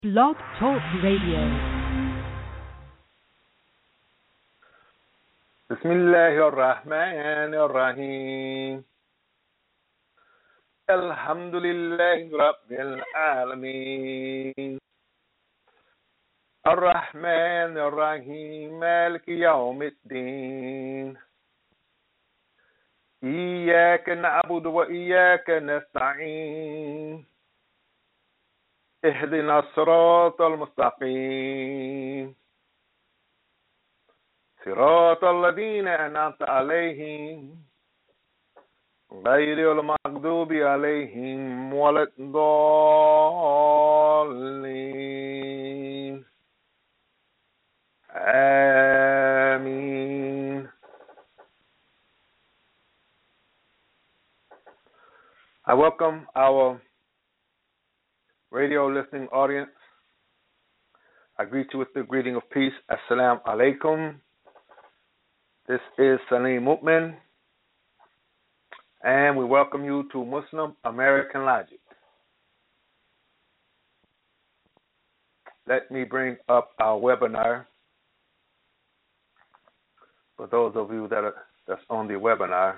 Blog Talk Radio. بسم الله الرحمن الرحيم الحمد لله رب العالمين الرحمن الرحيم مالك يوم الدين إياك نعبد وإياك نستعين اهدنا الصراط المستقيم صراط الذين أنعمت عليهم غير المغضوب عليهم ولا الضالين آمين. I welcome our radio listening audience. I greet you with the greeting of peace. Assalamu alaikum. This is Salim Mutman, and we welcome you to Muslim American Logic. Let me bring up our webinar for those of you that's on the webinar.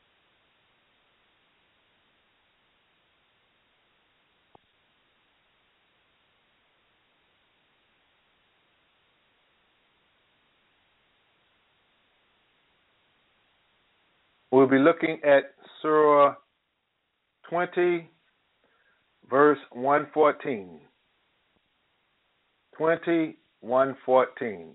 We'll be looking at Surah 20, verse 114. 21:14.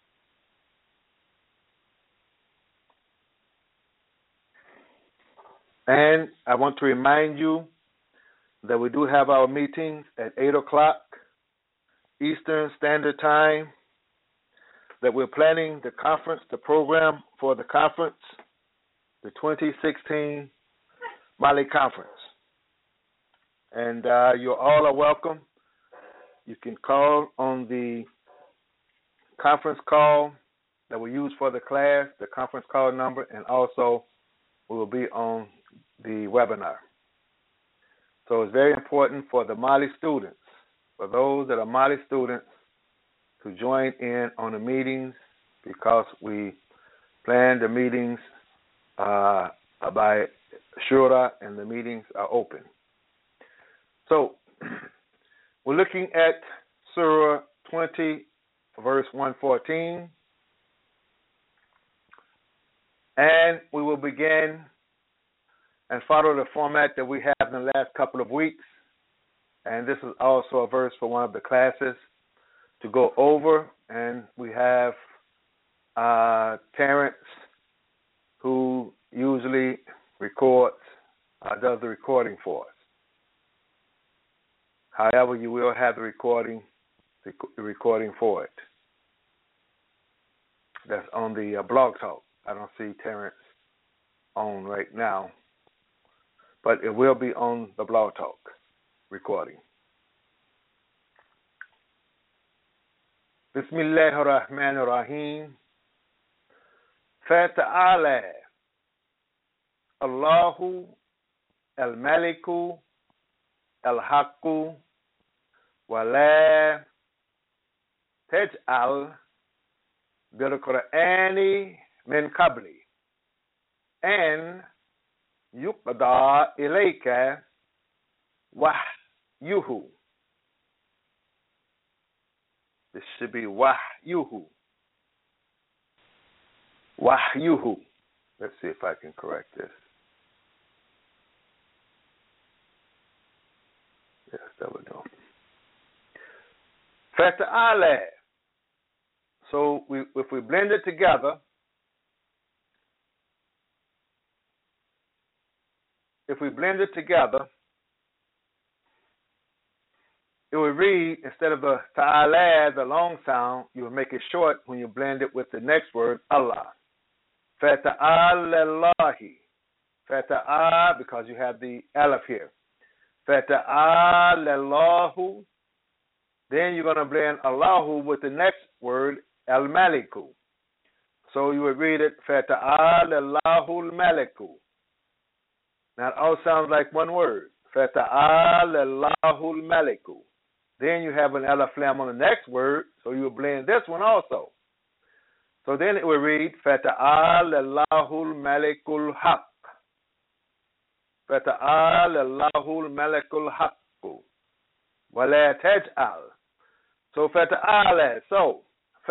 And I want to remind you that we do have our meetings at 8 o'clock Eastern Standard Time, that we're planning the program for the conference, the 2016 Mali Conference. And you all are welcome. You can call on the conference call that we use for the class, the conference call number, and also we will be on the webinar. So it's very important for the Mali students, for those that are Mali students, to join in on the meetings, because we plan the meetings by Shura, and the meetings are open. So we're looking at Surah 20, verse 114, and we will begin and follow the format that we have in the last couple of weeks. And this is also a verse for one of the classes to go over, and we have Terrence, who usually does the recording for us. However, you will have the recording for it. That's on the Blog Talk. I don't see Terrence on right now, but it will be on the Blog Talk recording. Bismillahir Rahmanir Rahim. Fata'ala Allahu al-Maliku al-Haqqu wa la taj'al bil-Qur'ani min qabli an yuqda ilayka wahyuhu. This should be wahyuhu. Wahyuhu. Let's see if I can correct this. Yes, that would do. Fata'ala. So if we blend it together, it will read, instead of the ta'ala, the long sound, you will make it short when you blend it with the next word, Allah. Fata'ala Allahi. Fata'ala, because you have the alif here. Fata'ala Allahu. Then you're going to blend Allahu with the next word, al-Maliku. So you would read it, Fata'ala Allahu al-Maliku. Now it all sounds like one word. Fata'ala Allahu al-Maliku. Then you have an alif lam on the next word, so you will blend this one also. So then it will read, Fata'al Allahul Malikul Haq. Fata'al Allahul Malikul Haq. Wala taj'al. So Fata'al, so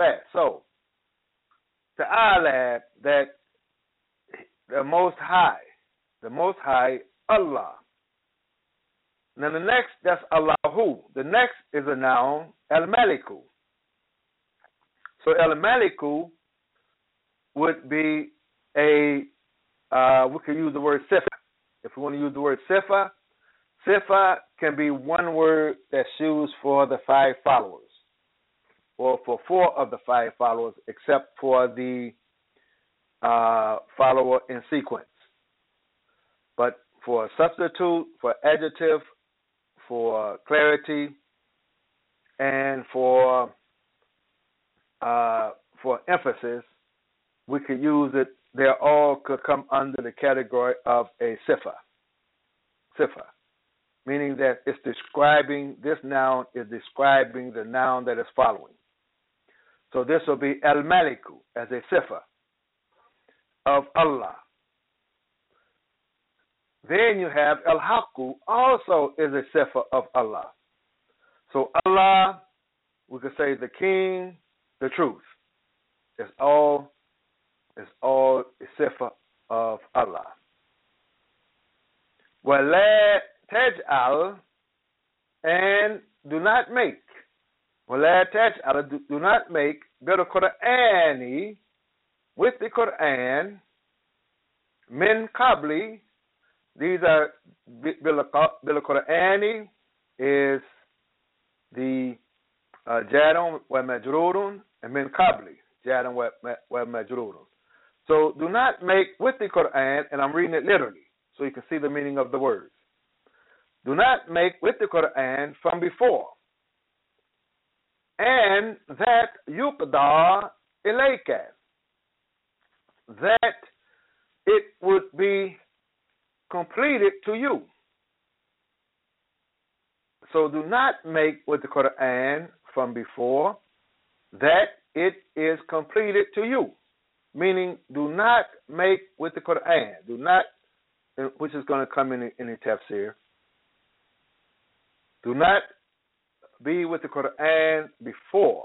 Ta'ala, that the Most High, Allah. Now the next, that's Allahu. The next is a noun, Al-Maliku. So Al-Maliku would be we could use the word sifa. If we want to use the word sifa, sifa can be one word that's used for the 5 followers, or for 4 of the 5 followers, except for the follower in sequence. But for substitute, for adjective, for clarity, and for emphasis, we could use it. They all could come under the category of a sifa. Sifa, meaning that it's describing, this noun is describing the noun that is following. So this will be al-Maliku as a sifa of Allah. Then you have al-Haqqu, also is a sifa of Allah. So Allah, we could say the King, the truth. It's all a sifa of Allah. وَلَا تَجْعَلْ, and do not make. وَلَا تَجْعَلْ, do not make بِالْقُرْآنِ, with the Quran, min qabli. These are bil-Qur'ani is the jadun wa majrurun, and min qabli jadun wa majrurun. So do not make with the Quran, and I'm reading it literally so you can see the meaning of the words. Do not make with the Quran from before, and that yuqda ilayka, that it would be completed to you. So do not make with the Quran from before, that it is completed to you. Meaning, do not make with the Quran. Do not, which is going to come in the tafsir. Do not be with the Quran before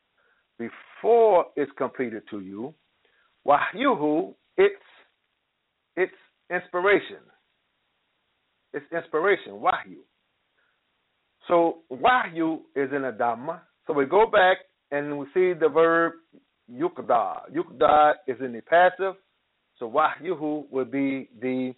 it's completed to you. Wahyuhu, it's inspiration. It's inspiration, wahyu. So wahyu is in a dhamma. So we go back and we see the verb yuqda. Yuqda is in the passive. So wahyuhu would be the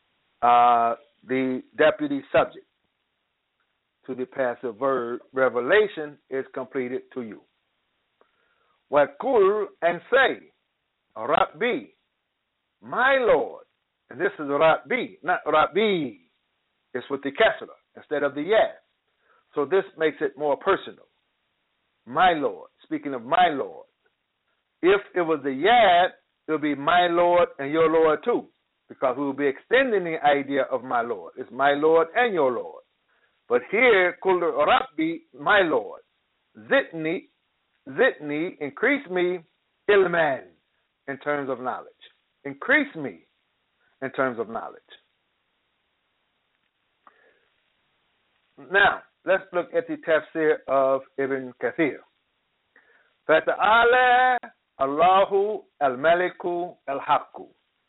deputy subject to the passive verb. Revelation is completed to you. Waqul, and say, Rabbi, my Lord. And this is Rabbi, not Rabbi. It's with the kasra instead of the yad. So this makes it more personal. My Lord, speaking of my Lord. If it was the yad, it would be my Lord and your Lord too, because we will be extending the idea of my Lord. It's my Lord and your Lord. But here, Kul Rabbi, my Lord. Zidni, increase me, ilman, in terms of knowledge. Increase me in terms of knowledge. Now, let's look at the tafsir of Ibn Kathir. Fata'ala Allahu al-Maliku al-Haqqu.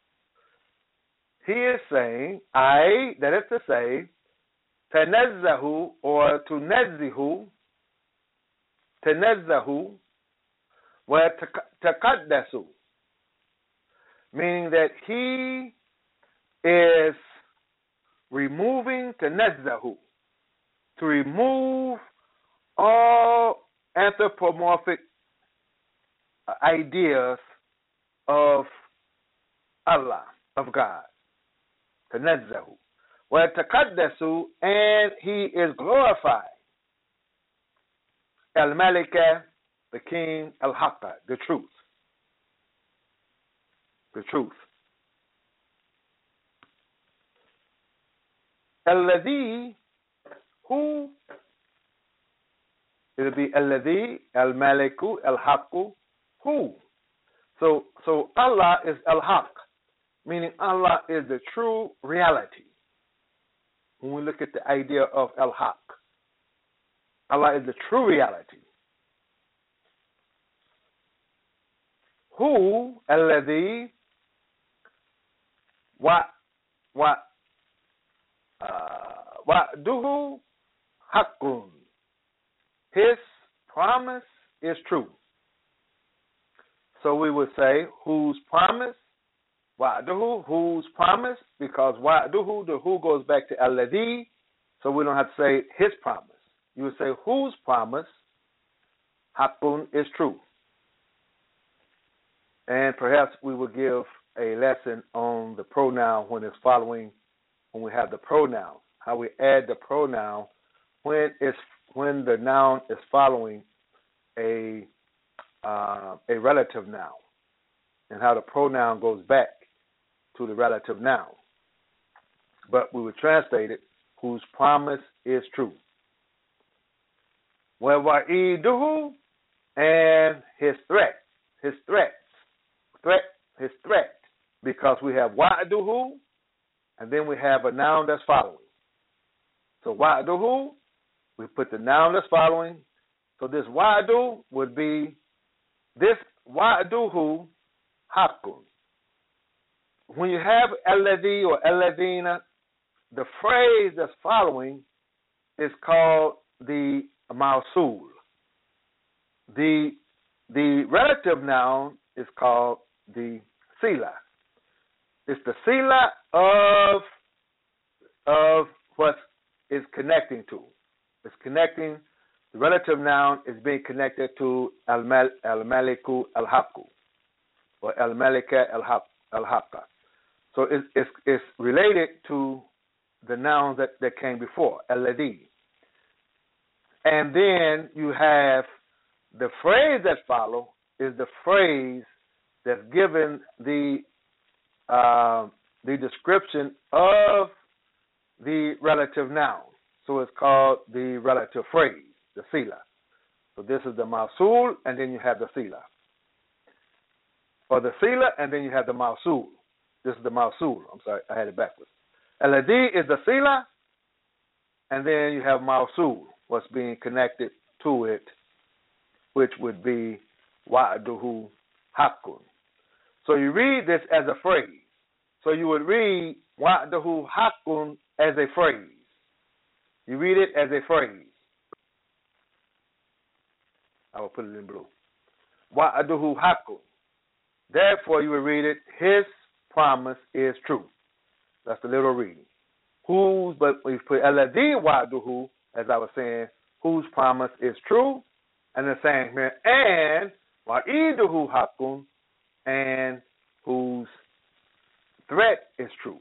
He is saying, that is to say, tanazzahu, or tanazzahu wa taqaddasu, meaning that he is removing tanazzahu, to remove all anthropomorphic ideas of Allah, of God. Tanazzahu. Wa taqaddasu, and he is glorified. Al-Malika, the King, Al-Haqqa, the truth. The truth. Alladhi, who It'll be Alladhi, Al-Maliku, Al-Haqqu, who. So Allah is Al-Haq, meaning Allah is the true reality. When we look at the idea of Al-Haq, Allah is the true reality. Who, Alladhi, wa'duhu haqqun. His promise is true. So we would say, whose promise? Wa'duhu, whose promise? Because wa'duhu, the who goes back to alladhi, so we don't have to say his promise. You would say, whose promise? Haqqun is true. And perhaps we will give a lesson on the pronoun when it's following, when we have the pronoun, how we add the pronoun when the noun is following a relative noun, and how the pronoun goes back to the relative noun. But we would translate it, whose promise is true. Well, wa'iduhu, and his threat, because we have wa'duhu, and then we have a noun that's following. So wa'duhu, we put the noun that's following. So this wa'du would be, this wa'duhu haqqun. When you have alladhi or alladhina, the phrase that's following is called the mausul. The relative noun is called the sila. It's the sila of what is connecting to. It's connecting, the relative noun is being connected to al-maliku al-haqqu, or al-malika al-haqqa. So it's related to the noun that came before, alladhi. And then you have the phrase that follows is the phrase that's given the description of the relative noun. So it's called the relative phrase, the sila. So this is the mausul, and then you have the sila. Or the sila, and then you have the mausul. This is the mausul. I'm sorry, I had it backwards. Alladhi is the sila, and then you have mausul, what's being connected to it, which would be wa'duhu haqqun. So you read this as a phrase. So you would read wa'duhu haqqun as a phrase. You read it as a phrase. I will put it in blue. Wa'duhu haqqun. Therefore you would read it, his promise is true. That's the little reading. But we put alladhi wa'duhu, as I was saying, whose promise is true, and the same here, and wa'iduhu haqqun, and whose threat is true.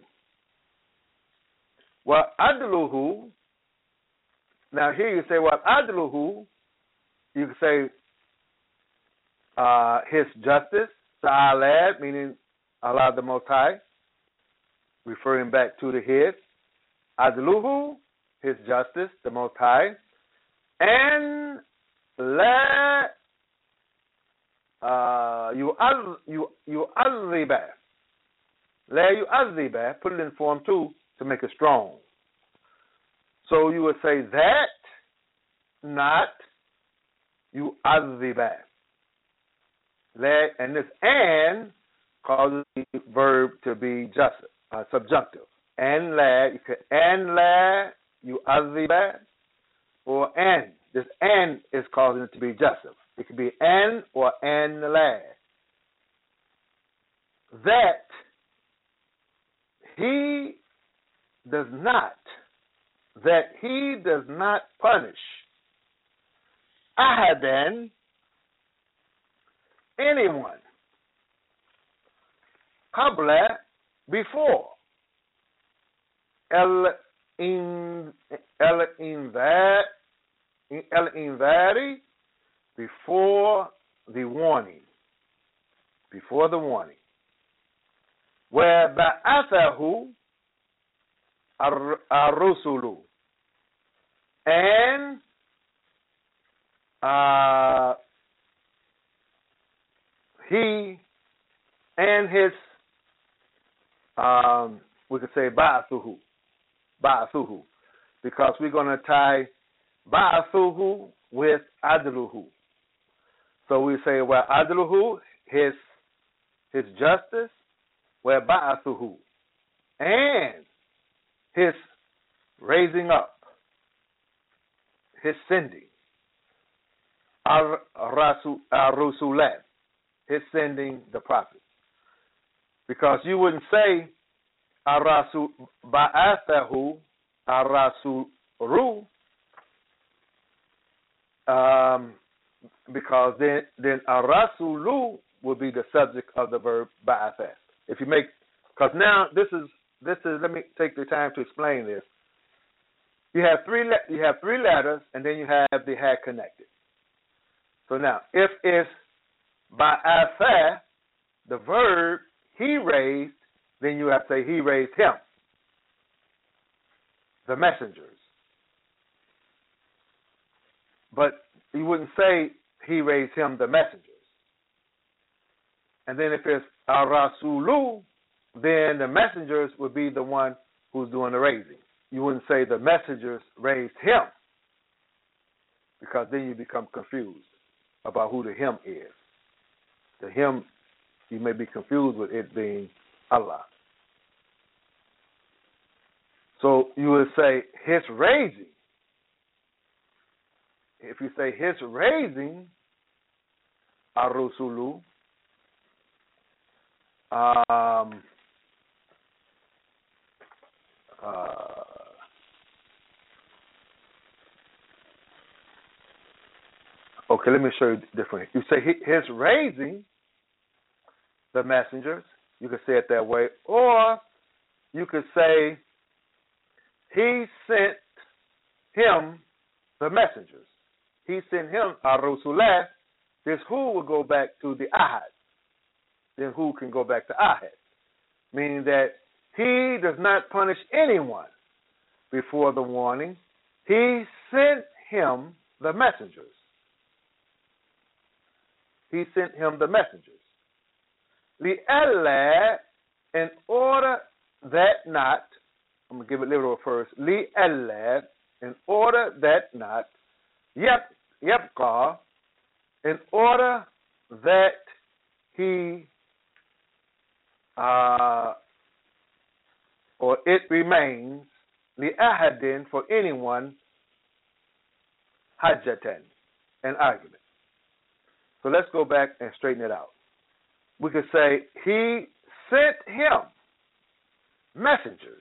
Wa adluhu, now here you say wa adluhu, you can say his justice, ta'ala, meaning Allah the Most High, referring back to the his. Adluhu, his justice, the Most High, and la yu'azziba. La yu'azziba, put it in form 2 to make it strong. So you would say that, not yu'azziba. And this and causes the verb to be subjunctive. And la yu'azziba, or and. This and is causing it to be jussive. It could be an or an la. That he does not punish ahadan, anyone, qabla, before, al-invari, before the warning. Where ba'athahu ar-rusulu, and he and his, we could say Ba'athuhu, because we're going to tie Ba'athuhu with Adluhu. So we say, well, Adluhu, his justice, well, Ba'athuhu, and his raising up, his sending, Ar-Rusulat, his sending the prophets. Because you wouldn't say Ar-Rasul Ba'athahu, Ar-Rasulu, because then Ar-Rasulu would be the subject of the verb Ba'athah. If you make, because now this is, let me take the time to explain this. You have three letters, and then you have the had connected. So now, if it's Ba'athah, the verb he raised, then you have to say he raised him, the messengers. But you wouldn't say he raised him, the messengers. And then if it's Ar-Rasulu, then the messengers would be the one who's doing the raising. You wouldn't say the messengers raised him, because then you become confused about who the him is. The him, you may be confused with it being Allah. So you would say his raising. If you say his raising, Ar-Rusulu, okay, let me show you differently. You say his raising the messengers. You could say it that way. Or you could say he sent him the messengers. He sent him Ar-Rusulah. This who will go back to the Ahad. Then who can go back to Ahad. Meaning that he does not punish anyone before the warning. He sent him the messengers. He sent him the messengers. Li'alla, in order that not, I'm going to give it literal first. Li'alla, in order that not, yabqa, in order that he, or it remains, li'ahadin, for anyone, hajjatan, an argument. So let's go back and straighten it out. We could say he sent him messengers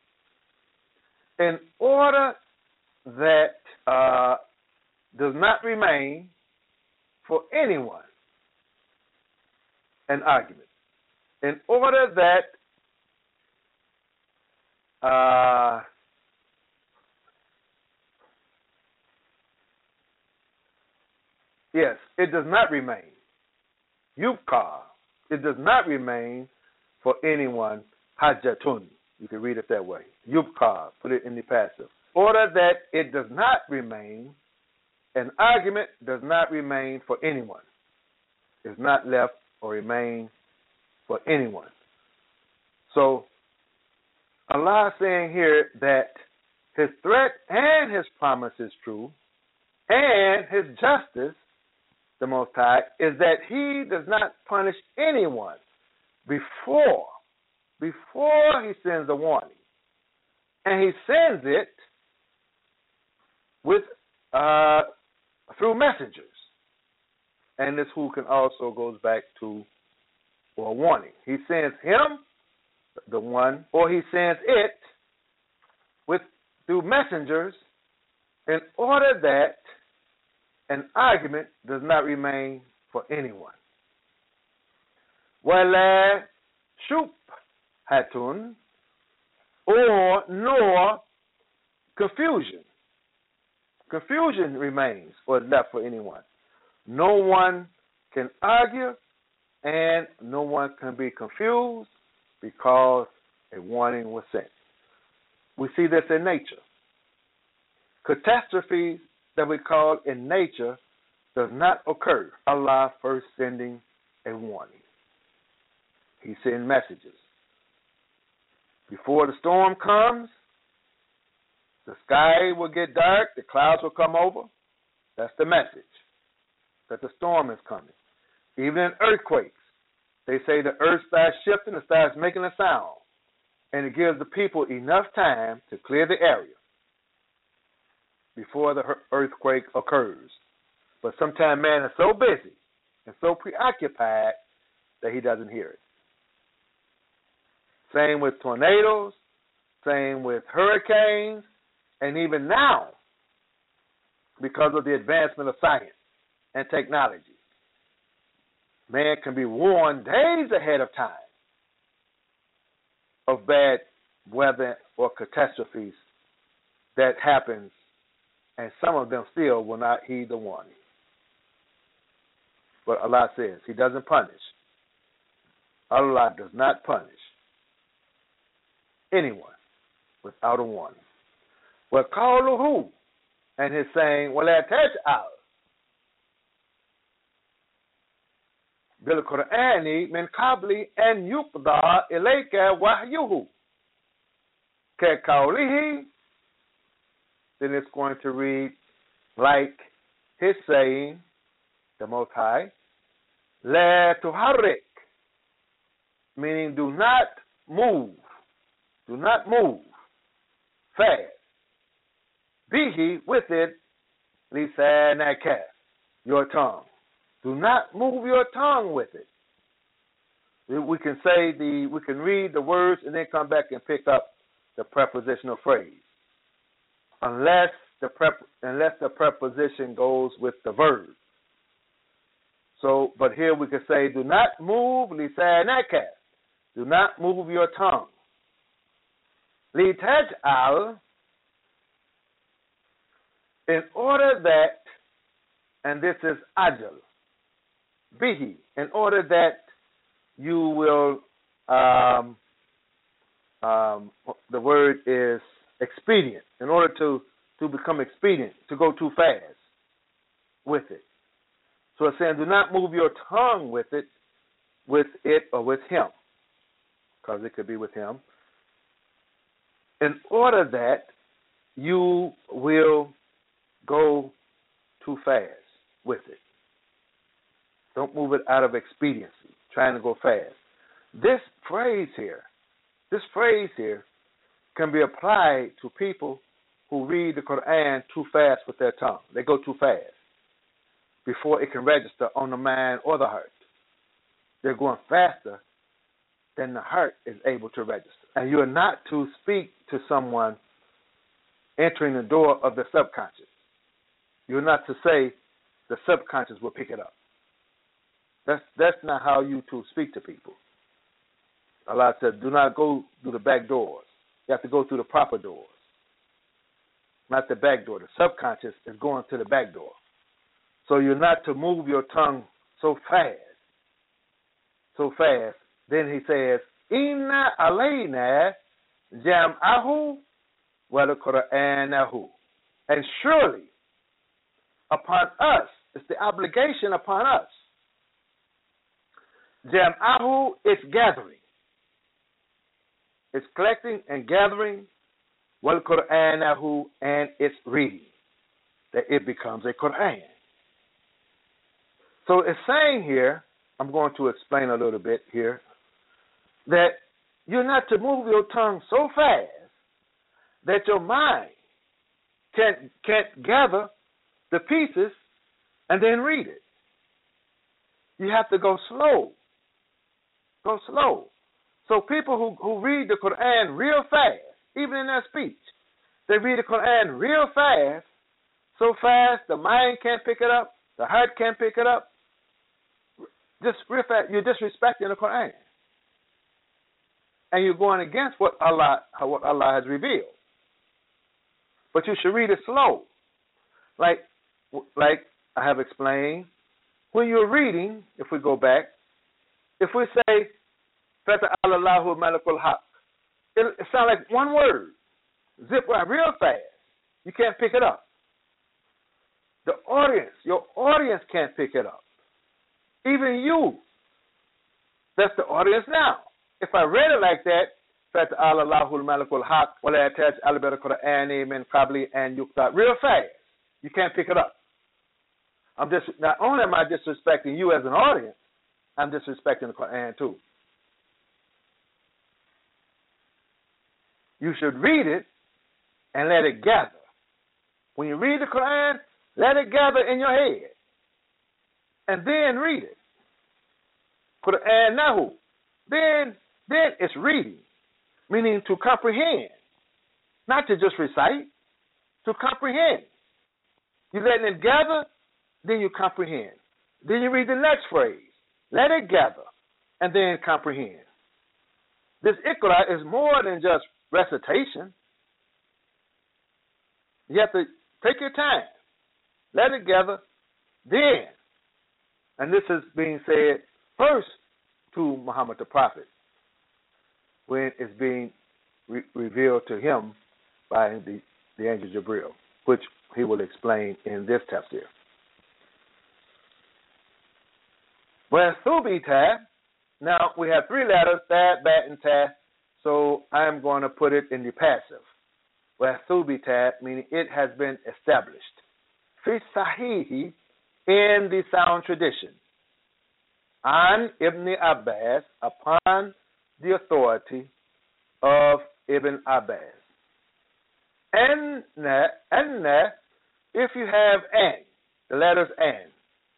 in order that does not remain for anyone an argument. In order that yes, it does not remain. Yubqa, it does not remain for anyone hajjatun. You can read it that way. Yubqa, put it in the passive. Order that it does not remain, an argument does not remain for anyone. It's not left or remain for anyone. So Allah is saying here that his threat and his promise is true, and his justice, the Most High, is that he does not punish anyone before he sends a warning. And he sends it with through messengers. And this who can also goes back to a warning. He sends him, the one, or he sends it with through messengers in order that an argument does not remain for anyone. Wala shubhatun, or nor confusion. Confusion remains or is left for anyone. No one can argue and no one can be confused because a warning was sent. We see this in nature. Catastrophes that we call in nature does not occur. Allah first sending a warning. He sends messages. Before the storm comes, the sky will get dark, the clouds will come over. That's the message, that the storm is coming. Even in earthquakes, they say the earth starts shifting, it starts making a sound, and it gives the people enough time to clear the area before the earthquake occurs. But sometimes man is so busy and so preoccupied that he doesn't hear it. Same with tornadoes, same with hurricanes, and even now, because of the advancement of science and technology, man can be warned days ahead of time of bad weather or catastrophes that happens, and some of them still will not heed the warning. But Allah says He doesn't punish. Allah does not punish anyone without a warning. وَقَوْلُهُ, and His saying, وَلَا تَجْعَلْ بِالْقُرْآنِ مِنْ قَبْلِ أَنْ يُقْضَى إِلَيْكَ وَحْيُهُ كَقَوْلِهِ. Then it's going to read like His saying, the Most High, لَا تُحَرِّكْ, meaning do not move fast. Bihi, with it, lisanaka, your tongue. Do not move your tongue with it. We can read the words and then come back and pick up the prepositional phrase, unless the preposition goes with the verb. So, but here we can say, do not move lisanaka. Do not move your tongue. Litaj'al, in order that, and this is ajal, bihi, in order that you will, the word is expedient, in order to become expedient, to go too fast with it. So it's saying, do not move your tongue with it or with him, because it could be with him, in order that you will go too fast with it. Don't move it out of expediency, trying to go fast. This phrase here can be applied to people who read the Quran too fast with their tongue. They go too fast before it can register on the mind or the heart. They're going faster than the heart is able to register. And you are not to speak to someone entering the door of the subconscious. You're not to say the subconscious will pick it up. That's not how you to speak to people. Allah said, do not go through the back doors. You have to go through the proper doors, not the back door. The subconscious is going to the back door. So you're not to move your tongue so fast. Then he says, Inna alayna jam'ahu wa al-Qur'anahu. And surely upon us, it's the obligation upon us. Jam'ahu is gathering. It's collecting and gathering, wal Qur'anahu, and it's reading, that it becomes a Qur'an. So it's saying here, I'm going to explain a little bit here, that you're not to move your tongue so fast that your mind can't gather the pieces and then read it. You have to go slow. Go slow. So people who read the Quran real fast, even in their speech, they read the Quran real fast, so fast the mind can't pick it up, the heart can't pick it up. Just real fast, you're disrespecting the Quran. And you're going against what Allah has revealed. But you should read it slow. Like I have explained, when you're reading, if we go back, if we say, Fata'ala Allahu Malikul Haq, it sounds like one word. Zip right real fast. You can't pick it up. The audience, your audience can't pick it up. Even you. That's the audience now. If I read it like that, فَتَعَالَى اللَّهُ الْمَلِكُ الْحَقُّ وَلَا يَحْتَاجُ إِلَى الْقُرْآنِ مِنْ قَبْلِ أَنْ يُقْرَأَ real fast. You can't pick it up. Not only am I disrespecting you as an audience, I'm disrespecting the Quran too. You should read it and let it gather. When you read the Quran, let it gather in your head. And then read it. Quran nahu. Then it's reading, meaning to comprehend. Not to just recite, to comprehend. You letting it gather, then you comprehend. Then you read the next phrase. Let it gather, and then comprehend. This Iqra is more than just recitation. You have to take your time. Let it gather, then. And this is being said first to Muhammad the Prophet when it's being revealed to him by the angel Jibril, which he will explain in this tafsir. Well, Thubita, now we have three letters, Thad, Bat, and Ta, so I'm going to put it in the passive. Well, Thubita, meaning it has been established. Fi Sahihi, in the sound tradition. An Ibn Abbas, upon the authority of Ibn Abbas. Anna, if you have an, the letters an,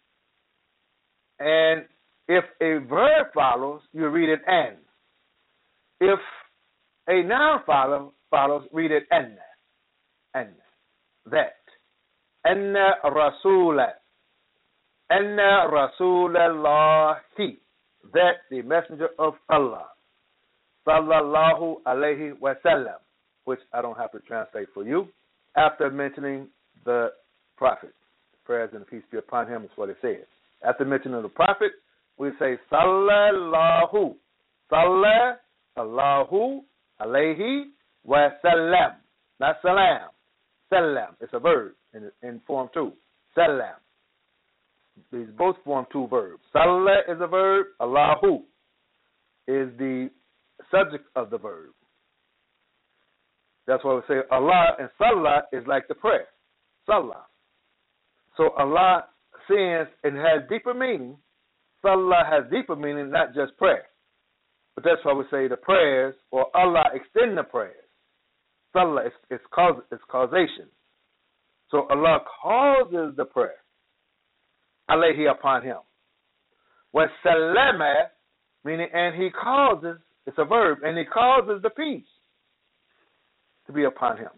and if a verb follows, you read it an. If a noun follows, read it anna. Anna. That. Anna Rasula. Anna Rasulallahi. That the messenger of Allah. Sallallahu alayhi wa sallam. Which I don't have to translate for you. After mentioning the Prophet. Prayers and peace be upon him is what it says. After mentioning the Prophet, we say Sallallahu. Sallallahu alayhi wa sallam. Not salam. Salam. It's a verb in form 2. Salam. These both form 2 verbs. Salah is a verb. Allahu is the subject of the verb. That's why we say Allah and Salah is like the prayer. Salah. So Allah sends and has deeper meaning. Salah has deeper meaning, not just prayer. But that's why we say the prayers, or Allah extend the prayers. Salah is causation. So Allah causes the prayer. Alayhi upon him. Wa salama, meaning, and he causes, it's a verb, and he causes the peace to be upon him.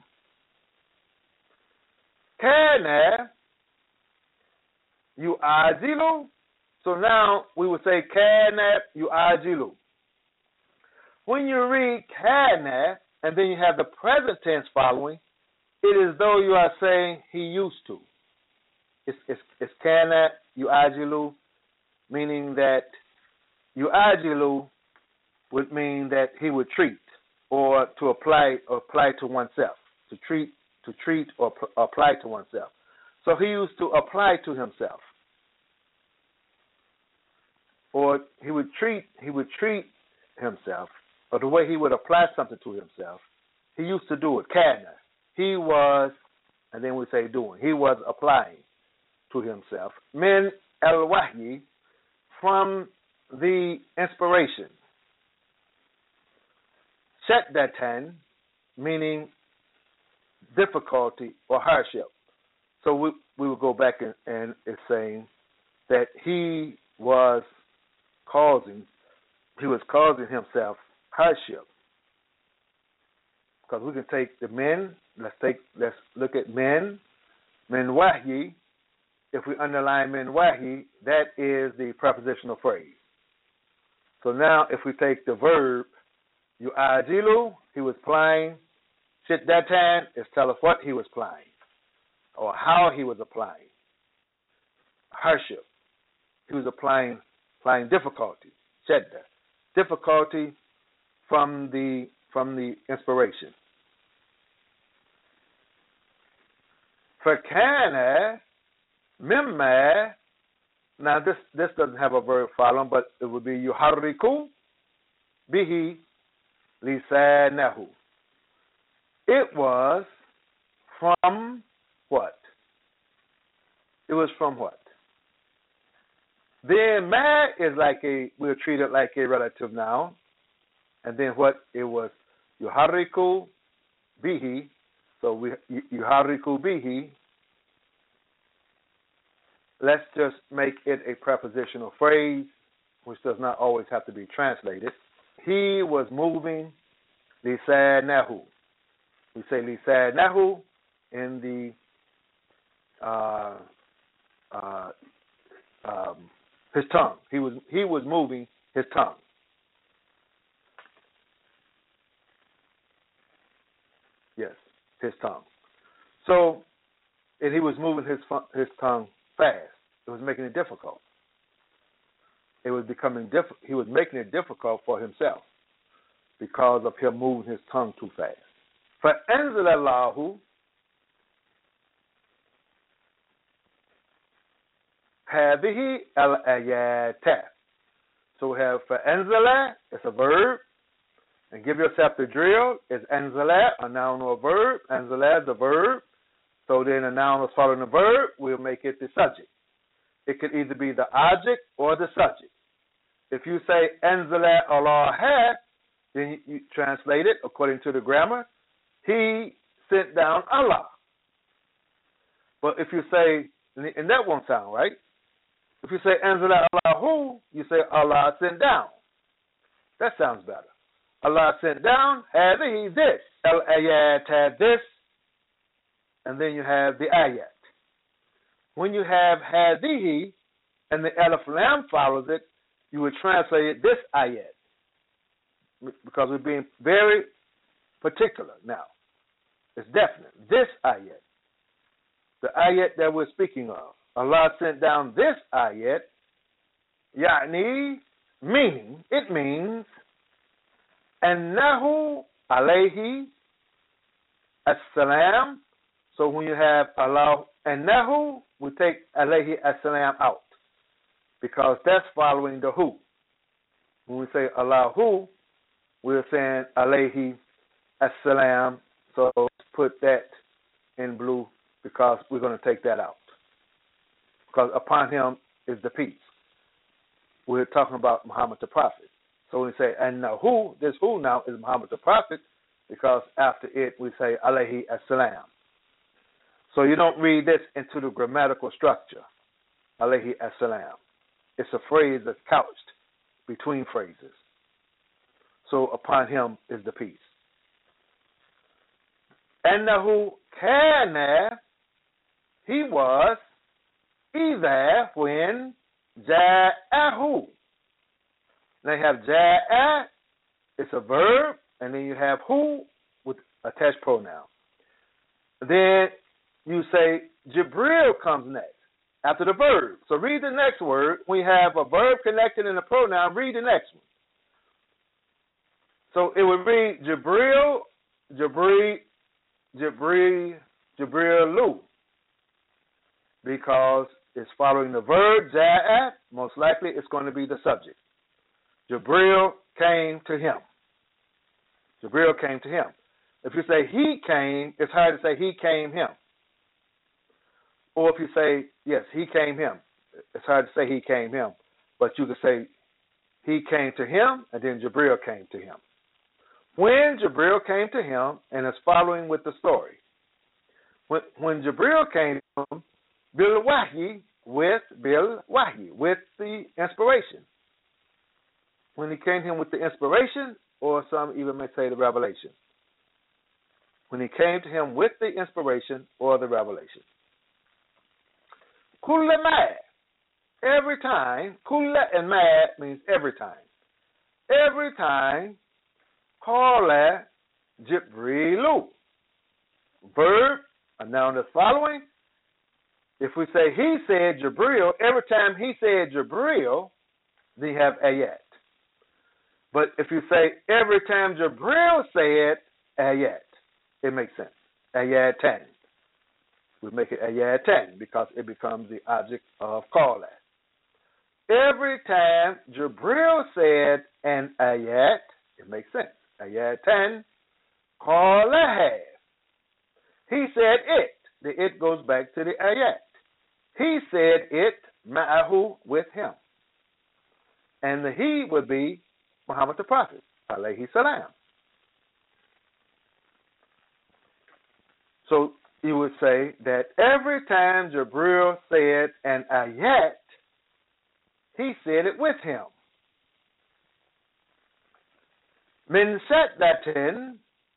Kana yu'ajilu. So now we would say kana yu'ajilu. When you read kana and then you have the present tense following, it is though you are saying he used to. It's kana yu'ajilu, meaning that yu'ajilu would mean that he would treat, or to apply to oneself, to treat or apply to oneself. So he used to apply to himself, or he would treat himself, or the way he would apply something to himself. He used to do it. Kana. He was, and then we say doing. He was applying to himself. Min al-wahyi, from the inspiration. Shaddatan, meaning difficulty or hardship. So we will go back and it's saying that he was causing himself hardship. Because we can take the men, let's look at men wahyi. If we underline men wahyi, that is the prepositional phrase. So now if we take the verb yu'ajilu, he was plying. Shiddatan is tell us what he was plying or how he was applying. Hardship. He was applying difficulty. Shidda. Difficulty from the inspiration. Fakana, Mimma. Now this doesn't have a verb following, but it would be yuharriku bihi lisanahu. It was from what? It was from what? Then ma is we'll treat it like a relative noun. And then what? It was yuharriku bihi. So yuharriku bihi. Let's just make it a prepositional phrase, which does not always have to be translated. He was moving lisanahu. We say lisanahu in the his tongue. He was moving his tongue. Yes, his tongue. So, and he was moving his tongue fast. It was making it difficult. It was becoming difficult. He was making it difficult for himself because of him moving his tongue too fast. فَأَنزَلَ اللَّهُ هَذِهِ الْآيَاتِ. So we have فَأَنزَلَ, it's a verb. And give yourself the drill. It's أَنزَلَ, a noun or a verb. أَنزَلَ is a verb. So then a noun is following the verb, we'll make it the subject. It could either be the object or the subject. If you say Anzala Allah, then you translate it according to the grammar. He sent down Allah. But if you say, and that won't sound right. If you say Anzala Allahu, you say Allah sent down. That sounds better. Allah sent down, Hadihi this. Al-ayat had this. And then you have the ayat. When you have hadihi and the alif lam follows it, you would translate it this ayat. Because we're being very particular now. It's definite. This ayat. The ayat that we're speaking of. Allah sent down this ayat. Ya'ni, meaning, it means, annahu alayhi as-salam. So when you have Allah and Nahu, we take alayhi as-salam out because that's following the who. When we say Allahu, we're saying alayhi as-salam. So put that in blue because we're going to take that out. Because upon him is the peace. We're talking about Muhammad the Prophet. So when we say and Nahu, this who now is Muhammad the Prophet because after it we say alayhi as-salam. So you don't read this into the grammatical structure, alayhi as-salam. It's a phrase that's couched between phrases. So upon him is the peace. Annahu kana, he was, either when ja'ahu. Now you have ja'a, it's a verb, and then you have who with attached pronoun. Then you say Jibril comes next after the verb. So read the next word. We have a verb connected in a pronoun. Read the next one. So it would read Jibrilu, because it's following the verb ja'a. Most likely it's going to be the subject. Jibril came to him. Jibril came to him. If you say he came, it's hard to say he came him. Or if you say, yes, he came him. It's hard to say he came him. But you could say he came to him, and then Jibril came to him. When Jibril came to him, and it's following with the story. When Jibril came to him, bil wahyi, with the inspiration. When he came to him with the inspiration, or some even may say the revelation. When he came to him with the inspiration or the revelation. Kulla ma, every time. Kulla and ma means every time. Every time, qala Jibrilu. Verb, a noun that's following. If we say he said Jibril, every time he said Jibril, then you have ayat. But if you say every time Jibril said ayat, it makes sense. Ayatan. we make it ayaten because it becomes the object of call. Every time Jibril said an ayat, it makes sense. Ayaten qalaha. He said it. The it goes back to the ayat. He said it ma'ahu, with him. And the he would be Muhammad the Prophet, alayhi salam. So you would say that every time Jibril said an ayat, he said it with him. Min shaddatin,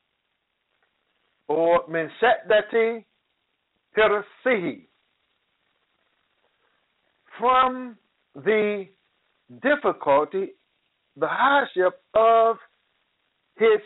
or min shaddati hirsihi, from the difficulty, the hardship of his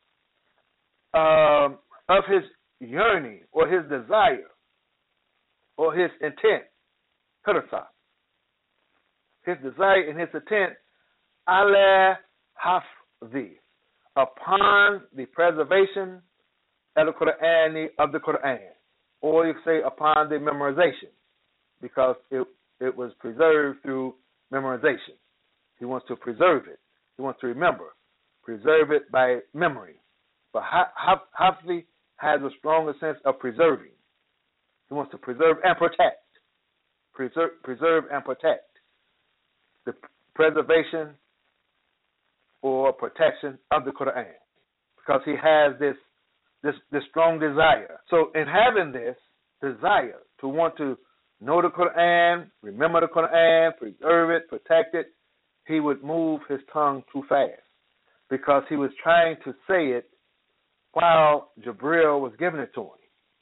yearning or his desire or his intent, hirsa. His desire and his intent, ala hafzi, upon the preservation of the Quran, or you say upon the memorization, because it was preserved through memorization. He wants to preserve it. He wants to preserve it by memory. But hafzi has a stronger sense of preserving. He wants to preserve and protect. Preserve and protect. The preservation or protection of the Quran, because he has this strong desire. So in having this desire to want to know the Quran, remember the Quran, preserve it, protect it, he would move his tongue too fast because he was trying to say it while Jibril was giving it to him.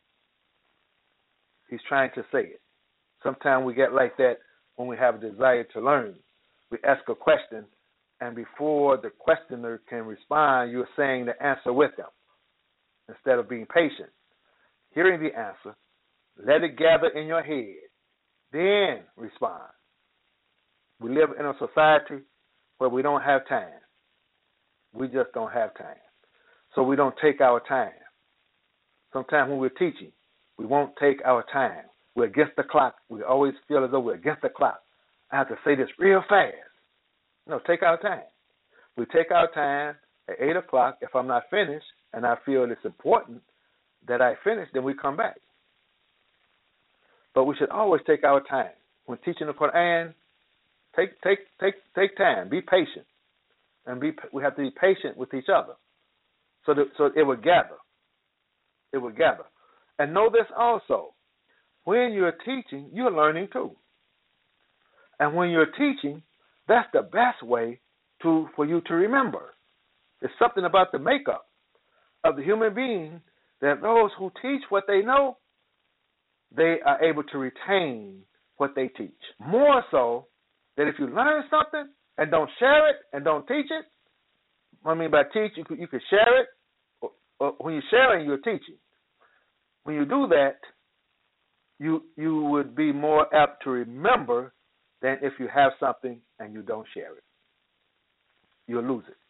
He's trying to say it. Sometimes we get like that when we have a desire to learn. We ask a question, and before the questioner can respond, you're saying the answer with them instead of being patient. Hearing the answer, let it gather in your head, then respond. We live in a society where we don't have time. We just don't have time. So we don't take our time. Sometimes when we're teaching, we won't take our time. We're against the clock. We always feel as though we're against the clock. I have to say this real fast. No, take our time. We take our time at 8 o'clock. If I'm not finished and I feel it's important that I finish, then we come back. But we should always take our time. When teaching the Quran, take time. Be patient. And we have to be patient with each other. So it will gather. It will gather. And know this also. When you're teaching, you're learning too. And when you're teaching, that's the best way for you to remember. It's something about the makeup of the human being that those who teach what they know, they are able to retain what they teach. More so that if you learn something and don't share it and don't teach it, what I mean by teach, you could share it, or when you're sharing, you're teaching. When you do that, you would be more apt to remember than if you have something and you don't share it. You'll lose it.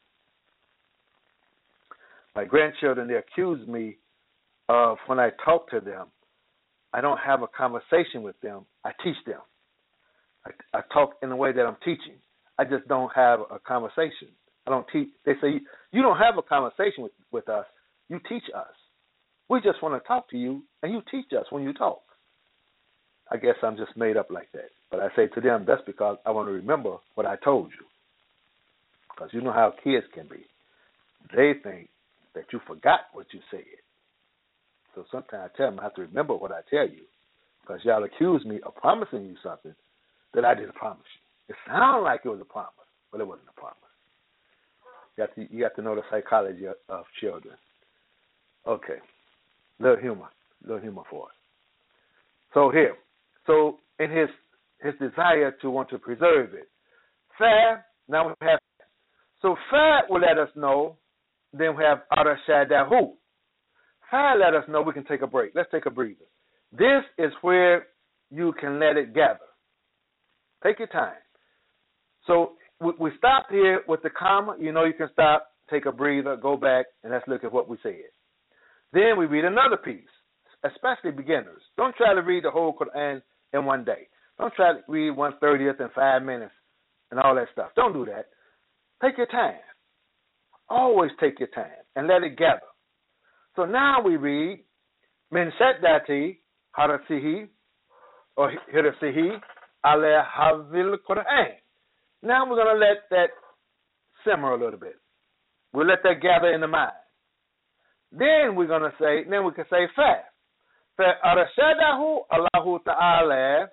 My grandchildren, they accuse me of when I talk to them, I don't have a conversation with them. I teach them. I talk in the way that I'm teaching. I just don't have a conversation. I don't teach. They say, you don't have a conversation with us. You teach us. We just want to talk to you, and you teach us when you talk. I guess I'm just made up like that. But I say to them, that's because I want to remember what I told you. Because you know how kids can be. They think that you forgot what you said. So sometimes I tell them I have to remember what I tell you. Because y'all accuse me of promising you something that I didn't promise you. It sounded like it was a promise, but it wasn't a promise. You have to know the psychology of children. Okay. Little humor for us. So here. So in his desire to want to preserve it. Fa, now we have. So Fa will let us know. Then we have Arashadahu. Fa let us know we can take a break. Let's take a breather. This is where you can let it gather. Take your time. So we stopped here with the comma. You know you can stop, take a breather, go back, and let's look at what we said. Then we read another piece. especially beginners. Don't try to read the whole Quran in one day. Don't try to read 1/30th in 5 minutes and all that stuff. Don't do that. Take your time. Always take your time and let it gather. So now we read min shaddati harasihi or hirasihi ala havil Quran. Now we're going to let that simmer a little bit. We'll let that gather in the mind. Then we can say fa. فأرشده الله تعالى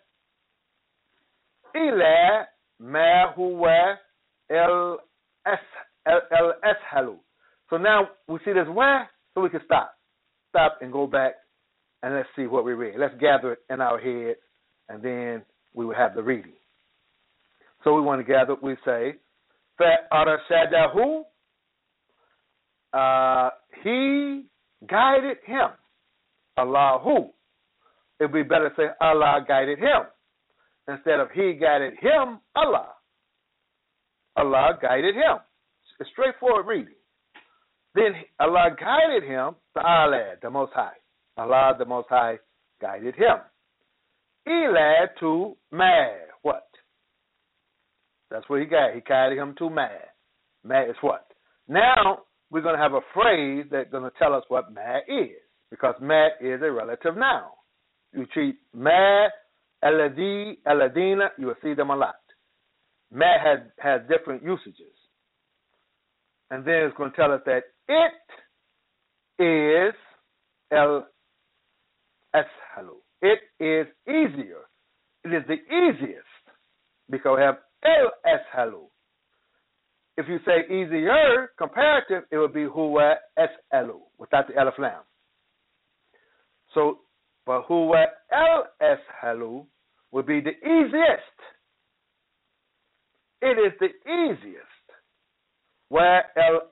إلى ما هو الأسهل. So now we see this where, so we can stop and go back and let's see what we read. Let's gather it in our head and then we will have the reading. So we want to gather, we say, فأرشده, he guided him. Allahu. It would be better to say Allah guided him. Instead of he guided him, Allah. Allah guided him. It's straightforward reading. Then Allah guided him, Ta'ala, the Most High. Allah, the Most High, guided him. Ila to ma, what? That's what he guided. He guided him to ma. Ma is what? Now, we're going to have a phrase that's going to tell us what ma is. Because ma is a relative noun. You treat ma, aladi, aladina, you will see them a lot. Ma has different usages. And then it's going to tell us that it is el ashalu. It is easier. It is the easiest. Because we have el ashalu. If you say easier, comparative, it would be huwa ashalu, without the alif lam. So, but huwa al-ashalu would be the easiest. It is the easiest. Where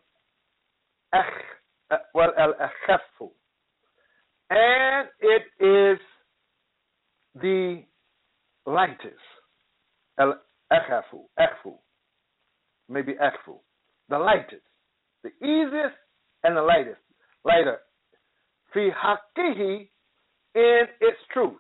al-akhafu. And it is the lightest. Al-akhafu. Akhfu. Maybe akhfu. The lightest. The easiest and the lightest. Lighter. Fi haqqihi, in its truth.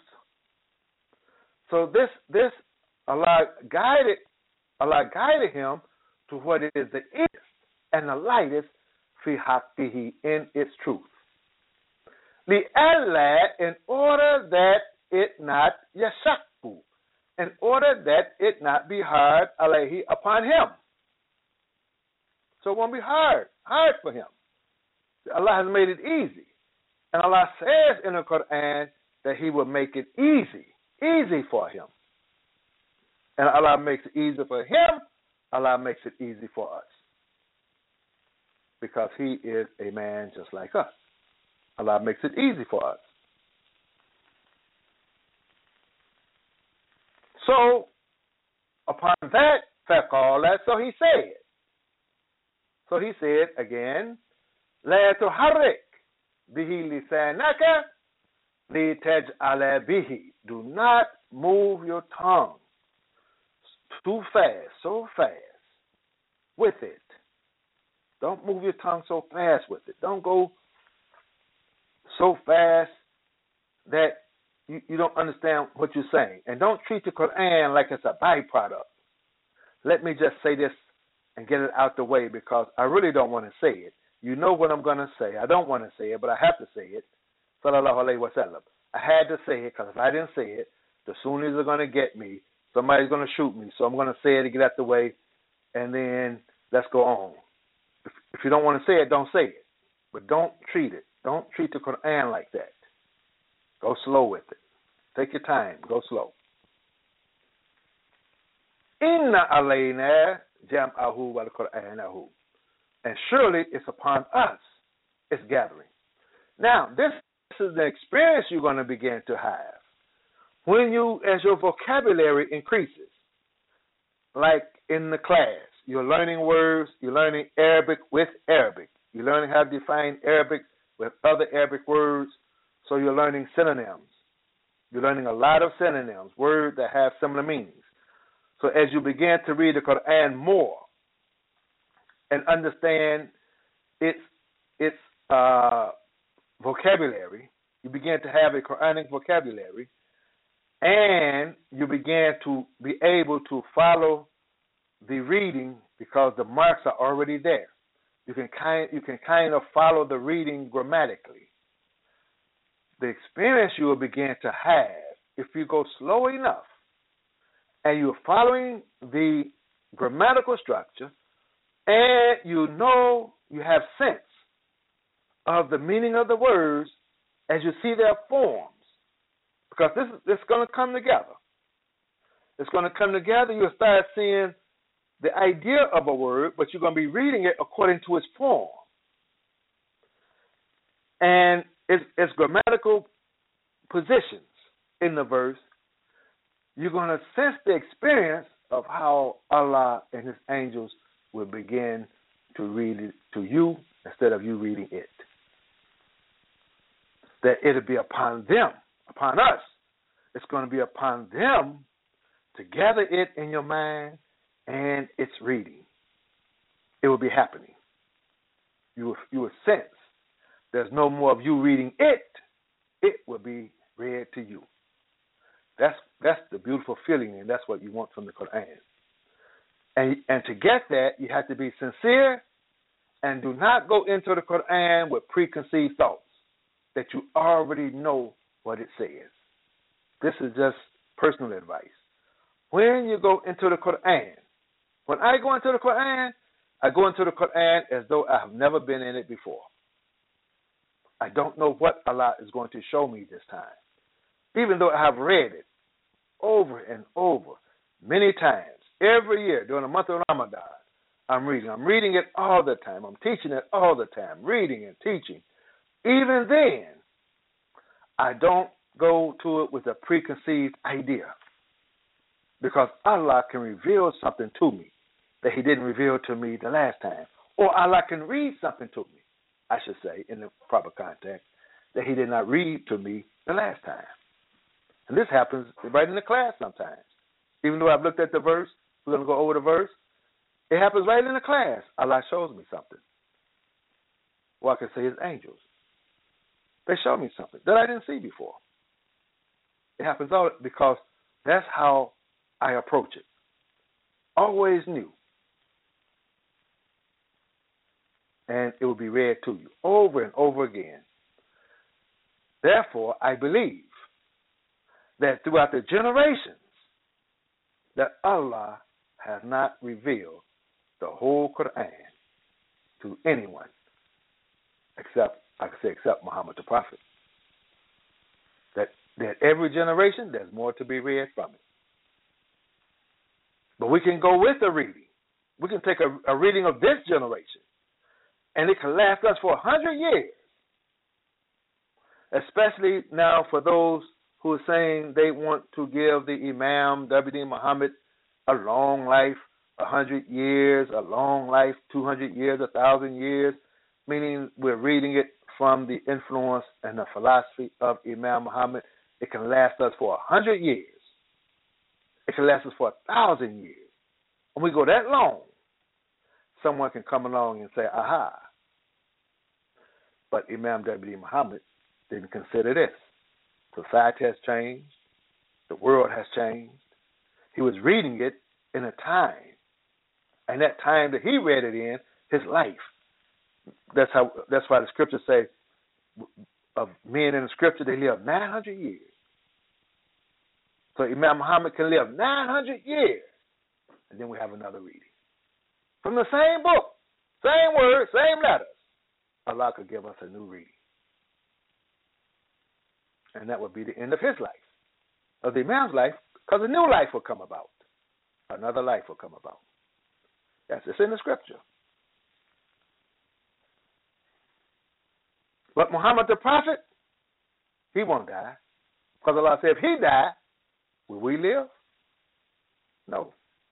So this Allah guided him to what is the easiest and the lightest fi haqqihi, in its truth. Li'alla, in order that it not yashakku, in order that it not be hard alayhi, upon him. So it won't be hard for him. Allah has made it easy. And Allah says in the Quran that he will make it easy for him. And Allah makes it easy for him, Allah makes it easy for us. Because he is a man just like us. Allah makes it easy for us. So, upon that, فَقَالَ, so he said again, لَا تُحَرِّكْ bihi lisanaka litaj'ala bihi. Do not move your tongue too fast, so fast with it. Don't move your tongue so fast with it. Don't go so fast that you don't understand what you're saying. And don't treat the Quran like it's a byproduct. Let me just say this and get it out the way because I really don't want to say it. You know what I'm going to say. I don't want to say it, but I have to say it. Sallallahu alayhi wa sallam. I had to say it because if I didn't say it, the Sunnis are going to get me. Somebody's going to shoot me. So I'm going to say it to get out the way, and then let's go on. If you don't want to say it, don't say it. But don't treat it. Don't treat the Quran like that. Go slow with it. Take your time. Go slow. Inna alayna jam'ahu wal Qur'anahu. And surely it's upon us, it's gathering. Now, this is the experience you're going to begin to have when as your vocabulary increases. Like in the class, you're learning words, you're learning Arabic with Arabic. You're learning how to define Arabic with other Arabic words, so you're learning synonyms. You're learning a lot of synonyms, words that have similar meanings. So as you begin to read the Quran more, and understand its vocabulary, You began to have a Quranic vocabulary, and you began to be able to follow the reading because the marks are already there. You can kind of follow the reading grammatically. The experience you will begin to have if you go slow enough and you're following the grammatical structure and you know you have sense of the meaning of the words as you see their forms. Because this is going to come together. It's going to come together. You'll start seeing the idea of a word, but you're going to be reading it according to its form. And its grammatical positions in the verse. You're going to sense the experience of how Allah and His angels will begin to read it to you instead of you reading it. That it'll be upon them, upon us. It's going to be upon them to gather it in your mind and its reading. It will be happening. You will sense there's no more of you reading it. It will be read to you. That's the beautiful feeling, and that's what you want from the Quran. And to get that, you have to be sincere and do not go into the Quran with preconceived thoughts that you already know what it says. This is just personal advice. When you go into the Quran, when I go into the Quran, I go into the Quran as though I have never been in it before. I don't know what Allah is going to show me this time, even though I have read it over and over many times. Every year during the month of Ramadan, I'm reading. I'm reading it all the time. I'm teaching it all the time, reading and teaching. Even then, I don't go to it with a preconceived idea because Allah can reveal something to me that He didn't reveal to me the last time. Or Allah can read something to me, I should say, in the proper context, that He did not read to me the last time. And this happens right in the class sometimes. Even though I've looked at the verse, we're going to go over the verse, it happens right in the class. Allah shows me something. Or I can say His angels. They show me something that I didn't see before. It happens all because that's how I approach it. Always new. And it will be read to you over and over again. Therefore, I believe that throughout the generations that Allah has not revealed the whole Quran to anyone except Muhammad the Prophet. That every generation there's more to be read from it. But we can go with the reading. We can take a reading of this generation, and it can last us for 100 years. Especially now for those who are saying they want to give the Imam W.D. Muhammad a long life, 100 years, a long life, 200 years, 1,000 years, meaning we're reading it from the influence and the philosophy of Imam Muhammad. It can last us for 100 years. It can last us for 1,000 years. When we go that long, someone can come along and say, aha. But Imam W.D. Muhammad didn't consider this. Society has changed. The world has changed. He was reading it in a time. And that time that he read it in, his life. That's why the scriptures say of men in the scripture, they live 900 years. So Imam Muhammad can live 900 years. And then we have another reading. From the same book, same words, same letters. Allah could give us a new reading. And that would be the end of his life, of the Imam's life, because a new life will come about. Another life will come about. Yes, it's in the scripture. But Muhammad the Prophet, he won't die. Because Allah said, if he died, will we live? No.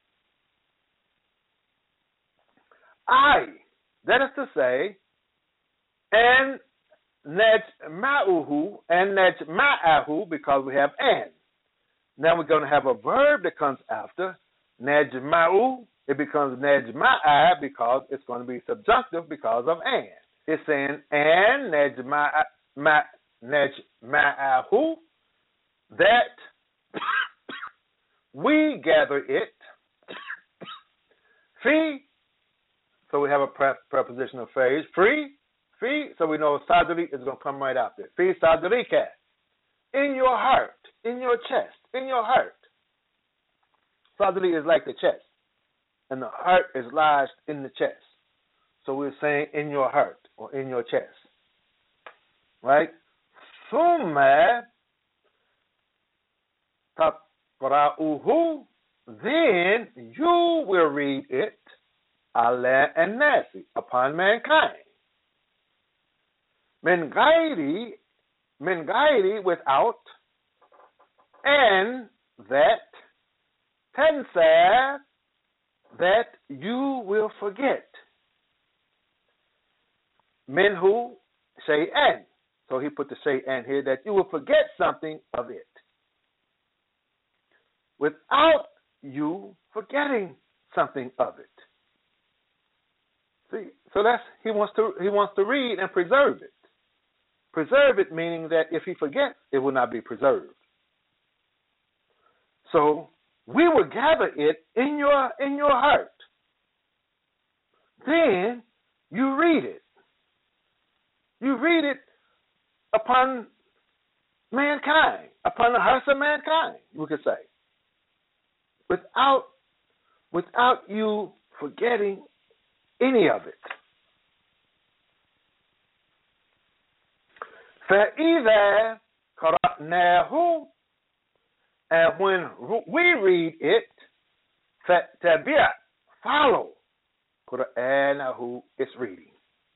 That is to say, and najma'uhu and najma'ahu, because we have and. Now we're going to have a verb that comes after najma'u. It becomes najma'a because it's going to be subjunctive because of and. It's saying and najma'ahu, that we gather it. Fi, so we have a prepositional phrase. Fi, so we know sadri is going to come right after it. Fi sadrika, in your heart, in your chest, in your heart. Sadri is like the chest, and the heart is lodged in the chest. So we're saying in your heart or in your chest. Right? Summa taqra'uhu, then you will read it ala an-nasi, upon mankind. Min ghairi, without, and that, tansa, that you will forget. Minhu shay'an. So he put the shay'an here, that you will forget something of it. Without you forgetting something of it. See, so that's he wants to read and preserve it. Preserve it meaning that if he forgets, it will not be preserved. So we will gather it in your heart. Then you read it. You read it upon mankind, upon the hearts of mankind, we could say. Without you forgetting any of it. فَإِذَا قَرَأْنَاهُ, and when we read it, فَاتَّبِعْ, follow قُرْآنَهُ, its reading.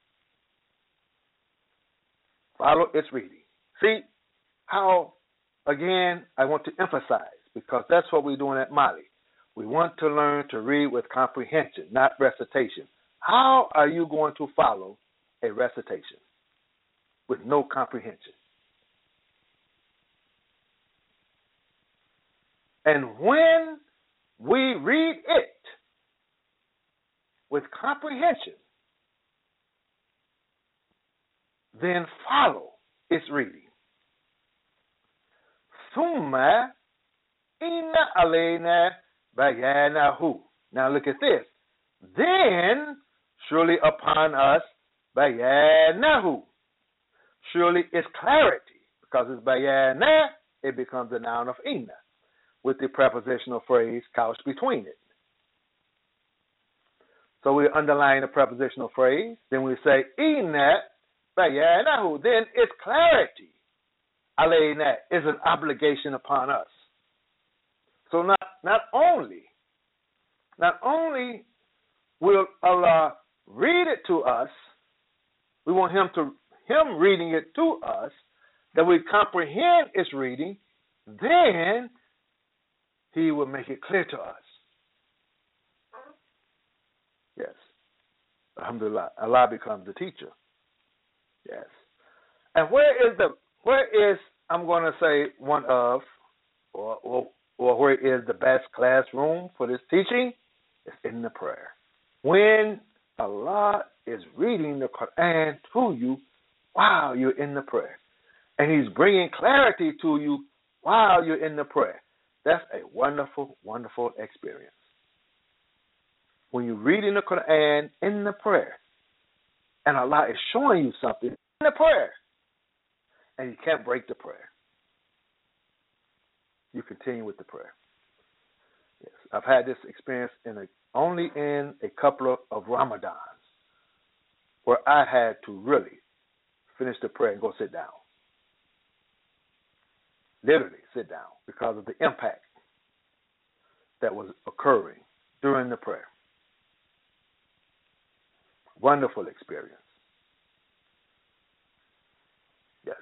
Follow its reading. See how, again, I want to emphasize, because that's what we're doing at Mali. We want to learn to read with comprehension, not recitation. How are you going to follow a recitation with no comprehension? And when we read it with comprehension, then follow its reading. Summa inna alayna bayanahu. Now look at this. Then surely upon us bayanahu. Surely it's clarity, because it's bayana, it becomes a noun of inna, with the prepositional phrase couched between it. So we underline the prepositional phrase, then we say inna bayanahu, then it's clarity. Alayna is an obligation upon us. So not only will Allah read it to us, we want him reading it to us, that we comprehend its reading, then he will make it clear to us. Yes. Alhamdulillah. Allah becomes the teacher. Yes. And where is I'm going to say one of, or where is the best classroom for this teaching? It's in the prayer. When Allah is reading the Quran to you while you're in the prayer, and He's bringing clarity to you while you're in the prayer, that's a wonderful, wonderful experience. When you're reading the Quran in the prayer, and Allah is showing you something in the prayer, and you can't break the prayer. You continue with the prayer. Yes, I've had this experience only in a couple of Ramadans, where I had to really finish the prayer and go sit down. Literally sit down, because of the impact that was occurring during the prayer. Wonderful experience. Yes.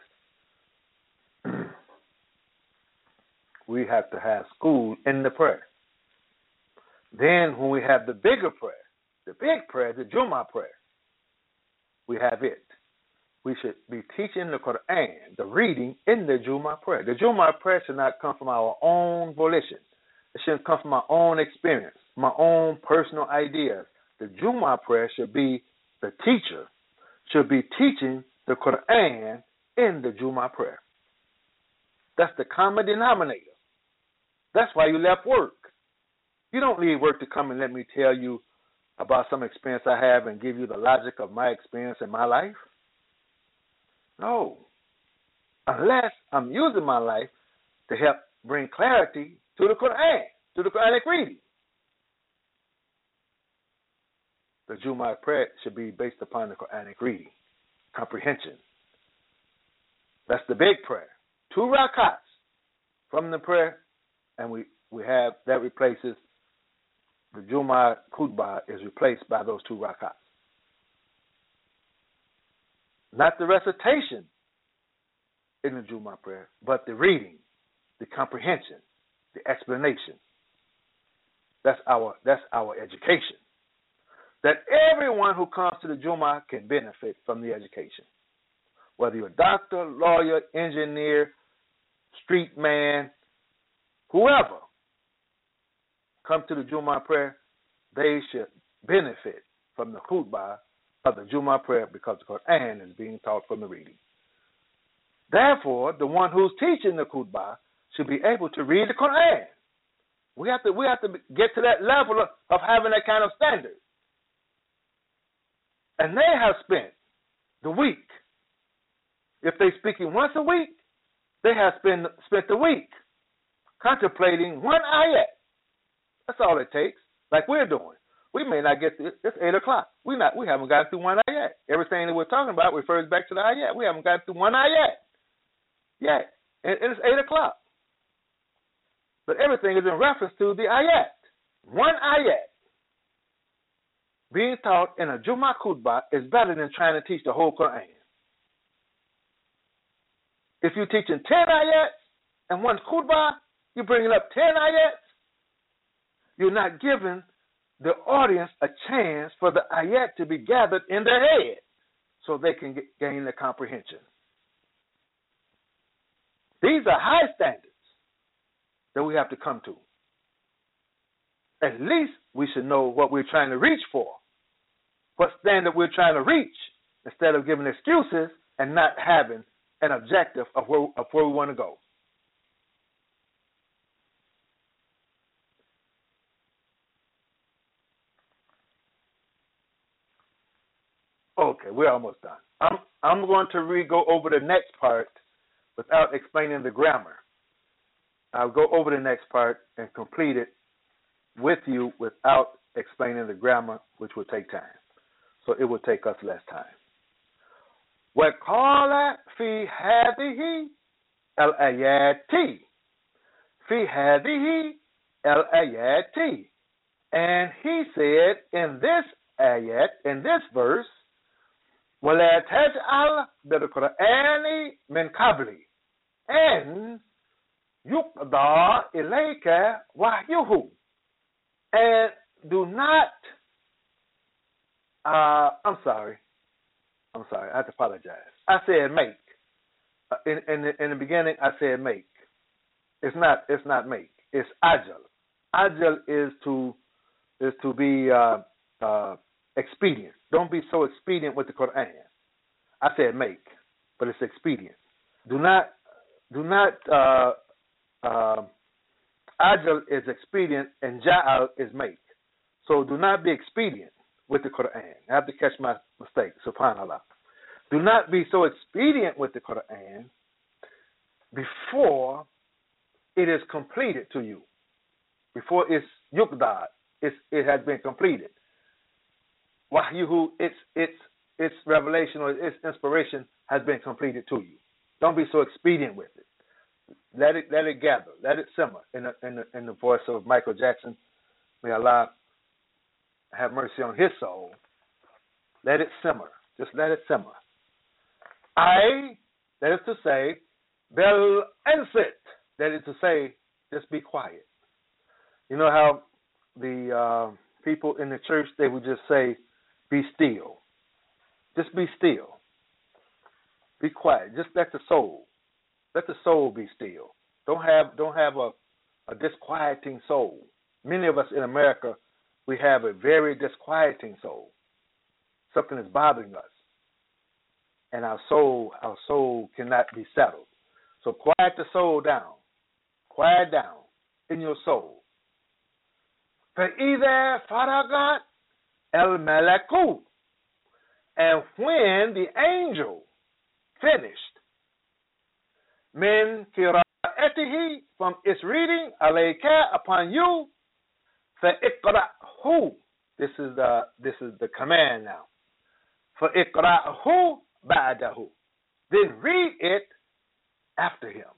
We have to have school in the prayer. Then when we have the bigger prayer, the big prayer, the Jummah prayer, we have it. We should be teaching the Quran, the reading in the Jummah prayer. The Jummah prayer should not come from our own volition. It shouldn't come from our own experience, my own personal ideas. The Jummah prayer should be the teacher, should be teaching the Quran in the Jumu'ah prayer. That's the common denominator. That's why you left work. You don't leave work to come and let me tell you about some experience I have and give you the logic of my experience in my life. No. Unless I'm using my life to help bring clarity to the Quran, to the Quranic reading. The Jumu'ah prayer should be based upon the Quranic reading, comprehension. That's the big prayer. 2 rakats from the prayer, and we have that replaces the Jumu'ah khutbah is replaced by those 2 rakats. Not the recitation in the Jumu'ah prayer, but the reading, the comprehension, the explanation. That's our education. That everyone who comes to the Jumu'ah can benefit from the education. Whether you're a doctor, lawyer, engineer, street man, whoever come to the Jumu'ah prayer, they should benefit from the khutbah of the Jumu'ah prayer because the Quran is being taught from the reading. Therefore, the one who's teaching the khutbah should be able to read the Quran. We have to get to that level of having that kind of standard. And they have spent the week. If they're speaking once a week, they have spent the week contemplating one ayat. That's all it takes, like we're doing. We may not get to it's 8 o'clock. We haven't gotten through one ayat. Everything that we're talking about refers back to the ayat. We haven't gotten through one ayat yet. And it's 8 o'clock. But everything is in reference to the ayat. One ayat. Being taught in a Jumu'ah khutbah is better than trying to teach the whole Quran. If you're teaching 10 ayats and one khutbah, you're bringing up 10 ayats, you're not giving the audience a chance for the ayat to be gathered in their head so they can gain the comprehension. These are high standards that we have to come to. At least we should know what we're trying to reach for, what standard we're trying to reach, instead of giving excuses and not having an objective of where we want to go. Okay, we're almost done. I'm going to go over the next part without explaining the grammar. I'll go over the next part and complete it with you without explaining the grammar, which will take time. So it will take us less time. وَقَالَ فِي هَذِهِ الْآيَاتِ فِي هَذِهِ الْآيَاتِ. And he said in this ayat, in this verse, وَلَا تَجْعَلْ بِالْقُرْآنِ مِنْ قَبْلِ أَنْ يُقْضَى إِلَيْكَ وَحْيُهُ. And do not, I'm sorry, I have to apologize. I said make. In the beginning, I said make. It's not make. It's ajal. Ajal is to be expedient. Don't be so expedient with the Quran. I said make, but it's expedient. Do not. Ajal is expedient and ja'al is make. So do not be expedient with the Quran. I have to catch my mistake, subhanAllah. Do not be so expedient with the Quran before it is completed to you. Before it's yuqdad, it has been completed. Wahyuhu, its revelation or its inspiration has been completed to you. Don't be so expedient with it. Let it gather. Let it simmer. In the voice of Michael Jackson, may Allah have mercy on his soul. Let it simmer. Just let it simmer. That is to say, bel ansit. That is to say, just be quiet. You know how the people in the church, they would just say, be still. Just be still. Be quiet. Just let the soul be still. Don't have a disquieting soul. Many of us in America, we have a very disquieting soul. Something is bothering us. and our soul cannot be settled. So quiet the soul down. Quiet down in your soul. فَإِذَا فَرَغَتْ الْمَلَكُ. And when the angel finished, min qira'atihi, from its reading, alayka, upon you, فَإِقْرَأْهُ. This is the command now. فَإِقْرَأْهُ بَعْدَهُ. Then read it after him.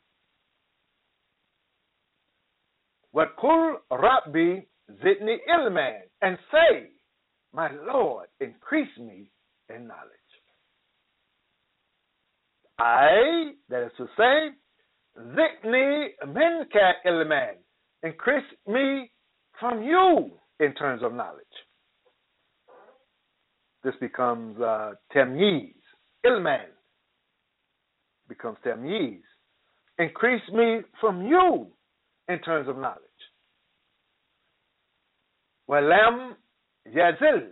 وَقُلْ رَبِّي زِدْنِي إِلْمًا. And say, my Lord, increase me in knowledge. That is to say, زِدْنِي مِنْكَ إِلْمًا. Increase me from you in terms of knowledge. This becomes tamyiz. Ilman becomes tamyiz. Increase me from you in terms of knowledge. وَلَمْ يَزِلْ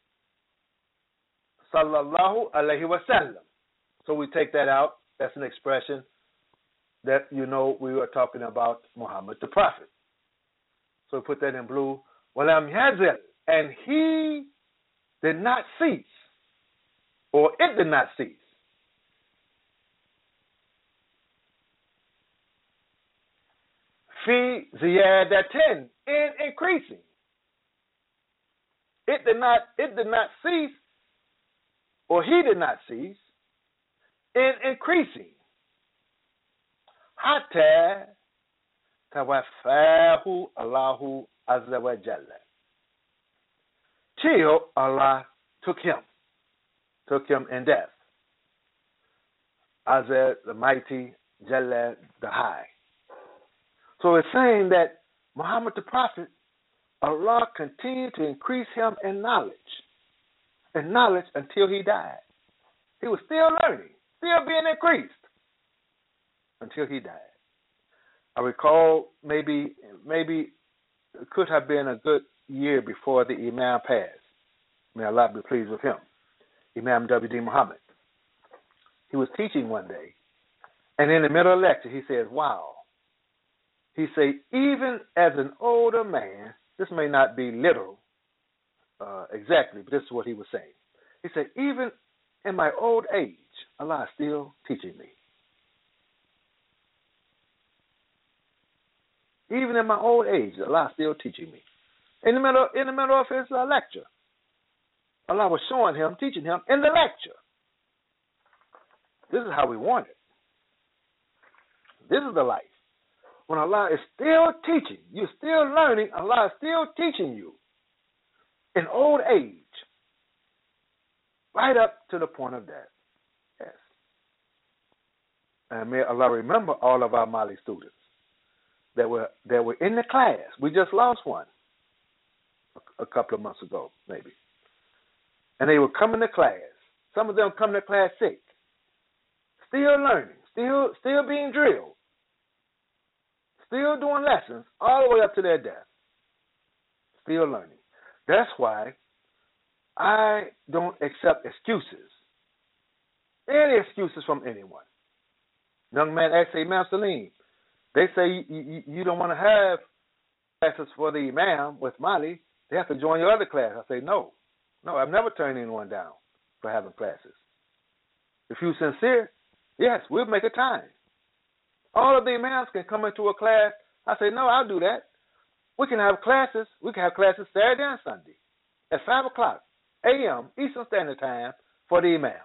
sallallahu alayhi wa sallam. So we take that out. That's an expression that, we were talking about Muhammad the Prophet. So we put that in blue. وَلَمْ يَزِلْ. And he did not cease, or it did not cease. Fi ziyadatin, in increasing. It did not cease, or he did not cease, in increasing. Hatta tawaffahu Allahu azza wa jalla. Till Allah took him in death. Azza, the mighty, Jalla, the high. So it's saying that Muhammad the Prophet, Allah continued to increase him in knowledge until he died. He was still learning, still being increased until he died. I recall maybe it could have been a good year before the Imam passed. May Allah be pleased with him. Imam W.D. Muhammad. He was teaching one day, and in the middle of the lecture, he said, wow. He said, even as an older man, this may not be literal exactly, but this is what he was saying. He said, even in my old age, Allah is still teaching me. Even in my old age, Allah is still teaching me. In the middle of his lecture, Allah was showing him, teaching him in the lecture. This is how we want it. This is the life. When Allah is still teaching, you're still learning, Allah is still teaching you in old age, right up to the point of death. Yes. And may Allah remember all of our Mali students that were in the class. We just lost one a couple of months ago, maybe. And they were coming to class. Some of them come to class sick. Still learning, still being drilled. Still doing lessons all the way up to their death. Still learning. That's why I don't accept excuses. Any excuses from anyone. Young man asked Imam Salim, they say you don't want to have classes for the Imam with Mali. They have to join your other class. I say, no, I've never turned anyone down for having classes. If you're sincere, yes, we'll make a time. All of the Imams can come into a class. I say, no, I'll do that. We can have classes. We can have classes Saturday and Sunday at 5 o'clock a.m. Eastern Standard Time for the Imams.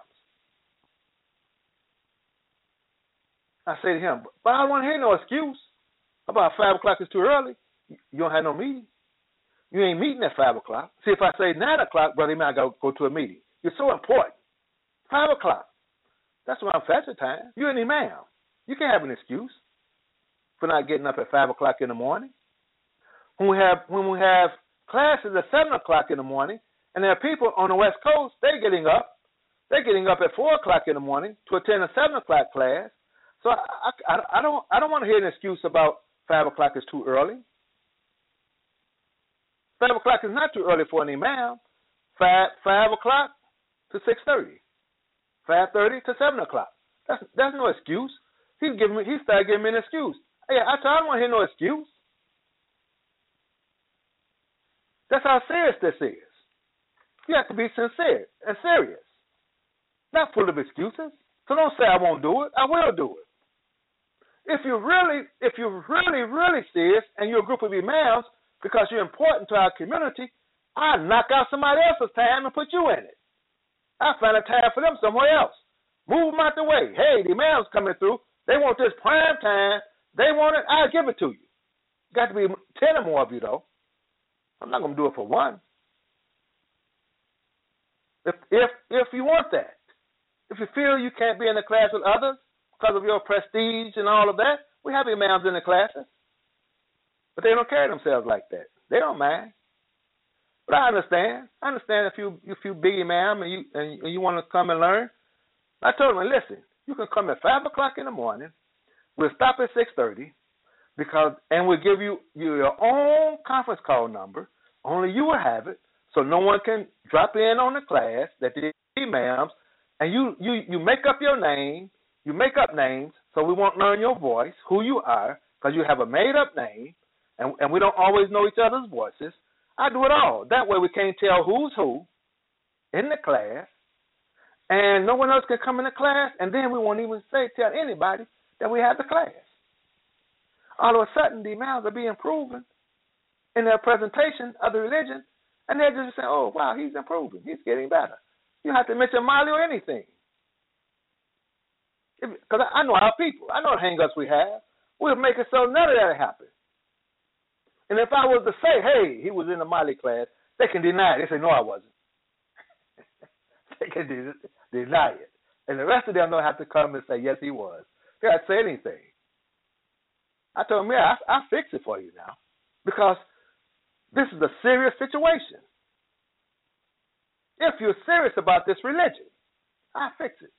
I say to him, but I don't want to hear no excuse about 5 o'clock is too early. You don't have no meeting. You ain't meeting at 5 o'clock. See, if I say 9 o'clock, brother, I got to go to a meeting. You're so important. 5 o'clock. That's around Fajr time. You're an Imam. You can't have an excuse for not getting up at 5 o'clock in the morning. When we have classes at 7 o'clock in the morning, and there are people on the West Coast, they're getting up at 4 o'clock in the morning to attend a 7 o'clock class. So I don't want to hear an excuse about 5 o'clock is too early. 5 o'clock is not too early for an Imam. 5 o'clock to 6:30. 5:30 to 7 o'clock. That's no excuse. He started giving me an excuse. Hey, I don't want to hear no excuse. That's how serious this is. You have to be sincere and serious, not full of excuses. So don't say I won't do it. I will do it. If you're really serious and you're a group of imams because you're important to our community, I'll knock out somebody else's time and put you in it. I'll find a time for them somewhere else. Move them out the way. Hey, the imams coming through. They want this prime time. They want it. I'll give it to you. Got to be 10 or more of you, though. I'm not going to do it for one. If you want that, if you feel you can't be in the class with others because of your prestige and all of that, we have imams in the classes. But they don't carry themselves like that. They don't mind. But I understand. I understand if you big imam and you want to come and learn. I told them, listen, you can come at 5 o'clock in the morning. We'll stop at 6:30 and we'll give you your own conference call number. Only you will have it, so no one can drop in on the class that the imams. And you make up your name. You make up names, so we won't learn your voice, who you are, because you have a made-up name, and we don't always know each other's voices. I do it all. That way we can't tell who's who in the class, and no one else can come in the class, and then we won't even tell anybody that we have the class. All of a sudden, the imams are being proven in their presentation of the religion, and they're just saying, oh, wow, he's improving. He's getting better. You don't have to mention Mali or anything. Because I know our people. I know the hang-ups we have. We'll make it so none of that happen. And if I was to say, hey, he was in the Mali class, they can deny it. They say, no, I wasn't. They can deny it. And the rest of them don't have to come and say, yes, he was. They don't have to say anything. I told them, yeah, I'll fix it for you now. Because this is a serious situation. If you're serious about this religion, I'll fix it.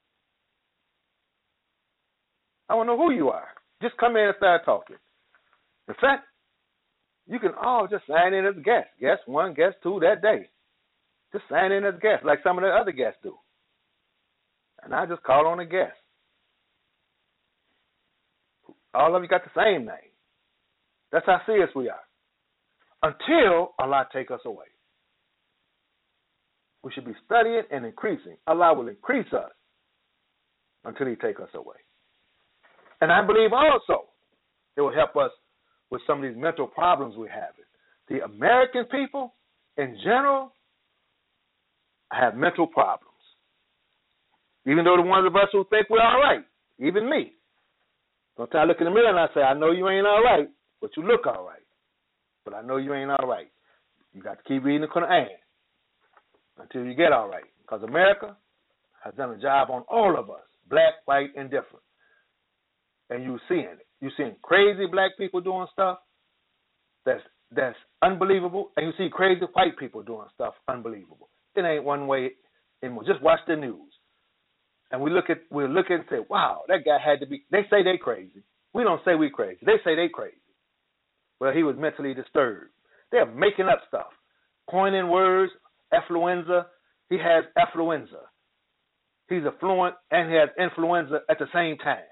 I want to know who you are. Just come in and start talking. In fact, you can all just sign in as guests. Guest 1, guest 2 that day. Just sign in as guests like some of the other guests do. And I just call on a guest. All of you got the same name. That's how serious we are. Until Allah take us away. We should be studying and increasing. Allah will increase us until He take us away. And I believe also it will help us with some of these mental problems we have. The American people in general have mental problems. Even though the ones of us who think we're all right, even me. Sometimes I look in the mirror and I say, I know you ain't all right, but you look all right. But I know you ain't all right. You got to keep reading the Quran until you get all right. Because America has done a job on all of us, black, white, and different. And you're seeing it. You're seeing crazy black people doing stuff that's unbelievable, and you see crazy white people doing stuff unbelievable. It ain't one way anymore. Just watch the news. And we look at and say, wow, that guy had to be, they say they crazy. We don't say we crazy. They say they crazy. Well, he was mentally disturbed. They're making up stuff. Coining words, affluenza. He has affluenza. He's affluent and he has influenza at the same time.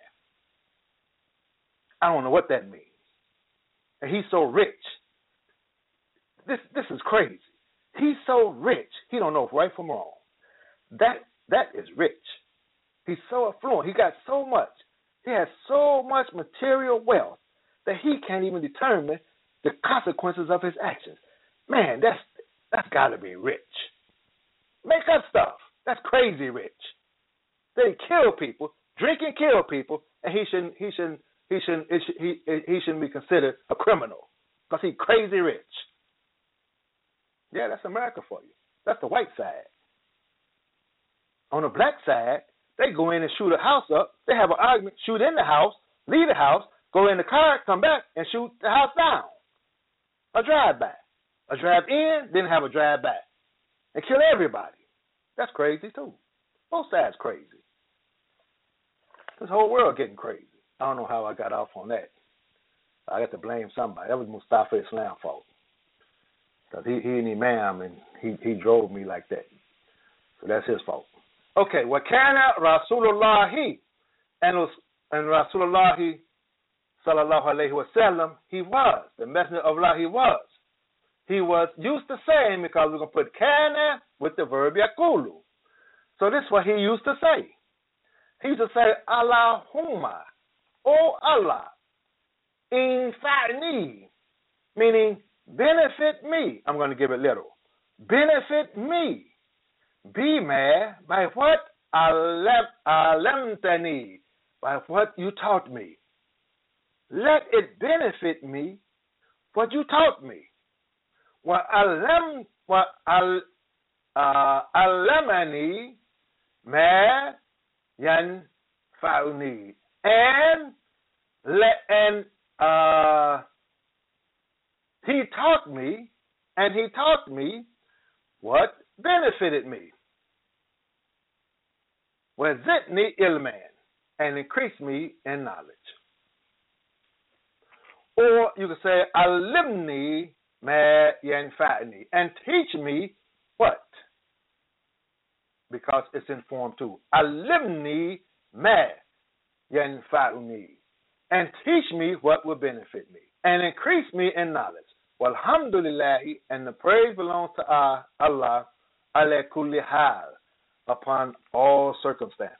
I don't know what that means. And he's so rich. This is crazy. He's so rich. He don't know right from wrong. That is rich. He's so affluent. He got so much. He has so much material wealth that he can't even determine the consequences of his actions. Man, that's got to be rich. Make up stuff. That's crazy rich. They kill people, drink and kill people, and he shouldn't be considered a criminal because he's crazy rich. Yeah, that's America for you. That's the white side. On the black side, they go in and shoot a house up. They have an argument, shoot in the house, leave the house, go in the car, come back, and shoot the house down. A drive-by. A drive-in, then have a drive-back. And kill everybody. That's crazy, too. Both sides crazy. This whole world getting crazy. I don't know how I got off on that. I got to blame somebody. That was Mustafa Islam's fault. Because he an imam, and he drove me like that. So that's his fault. Okay, Wakana Rasulullahi, and Rasulullahi sallallahu alayhi wa sallam, he was, the messenger of Allah, he was. He was used to saying, because we're going to put kana with the verb yakulu. So this is what he used to say. He used to say, Allahumma, O Allah, infa'ni, meaning benefit me. I'm going to give it literal. Benefit me. Bima, by what? Alamtani, by what you taught me. Let it benefit me, what you taught me. Alamani ma yanfa'uni. And he taught me what benefited me. وَزِدْنِي ilman, and increase me in knowledge. Or you could say, alimni ma yanfa'ni, and teach me what? Because it's in form too. Alimni ma yanfa'ni, and teach me what will benefit me, and increase me in knowledge. Walhamdulillahi, and the praise belongs to Allah, ala kulli hal, upon all circumstances.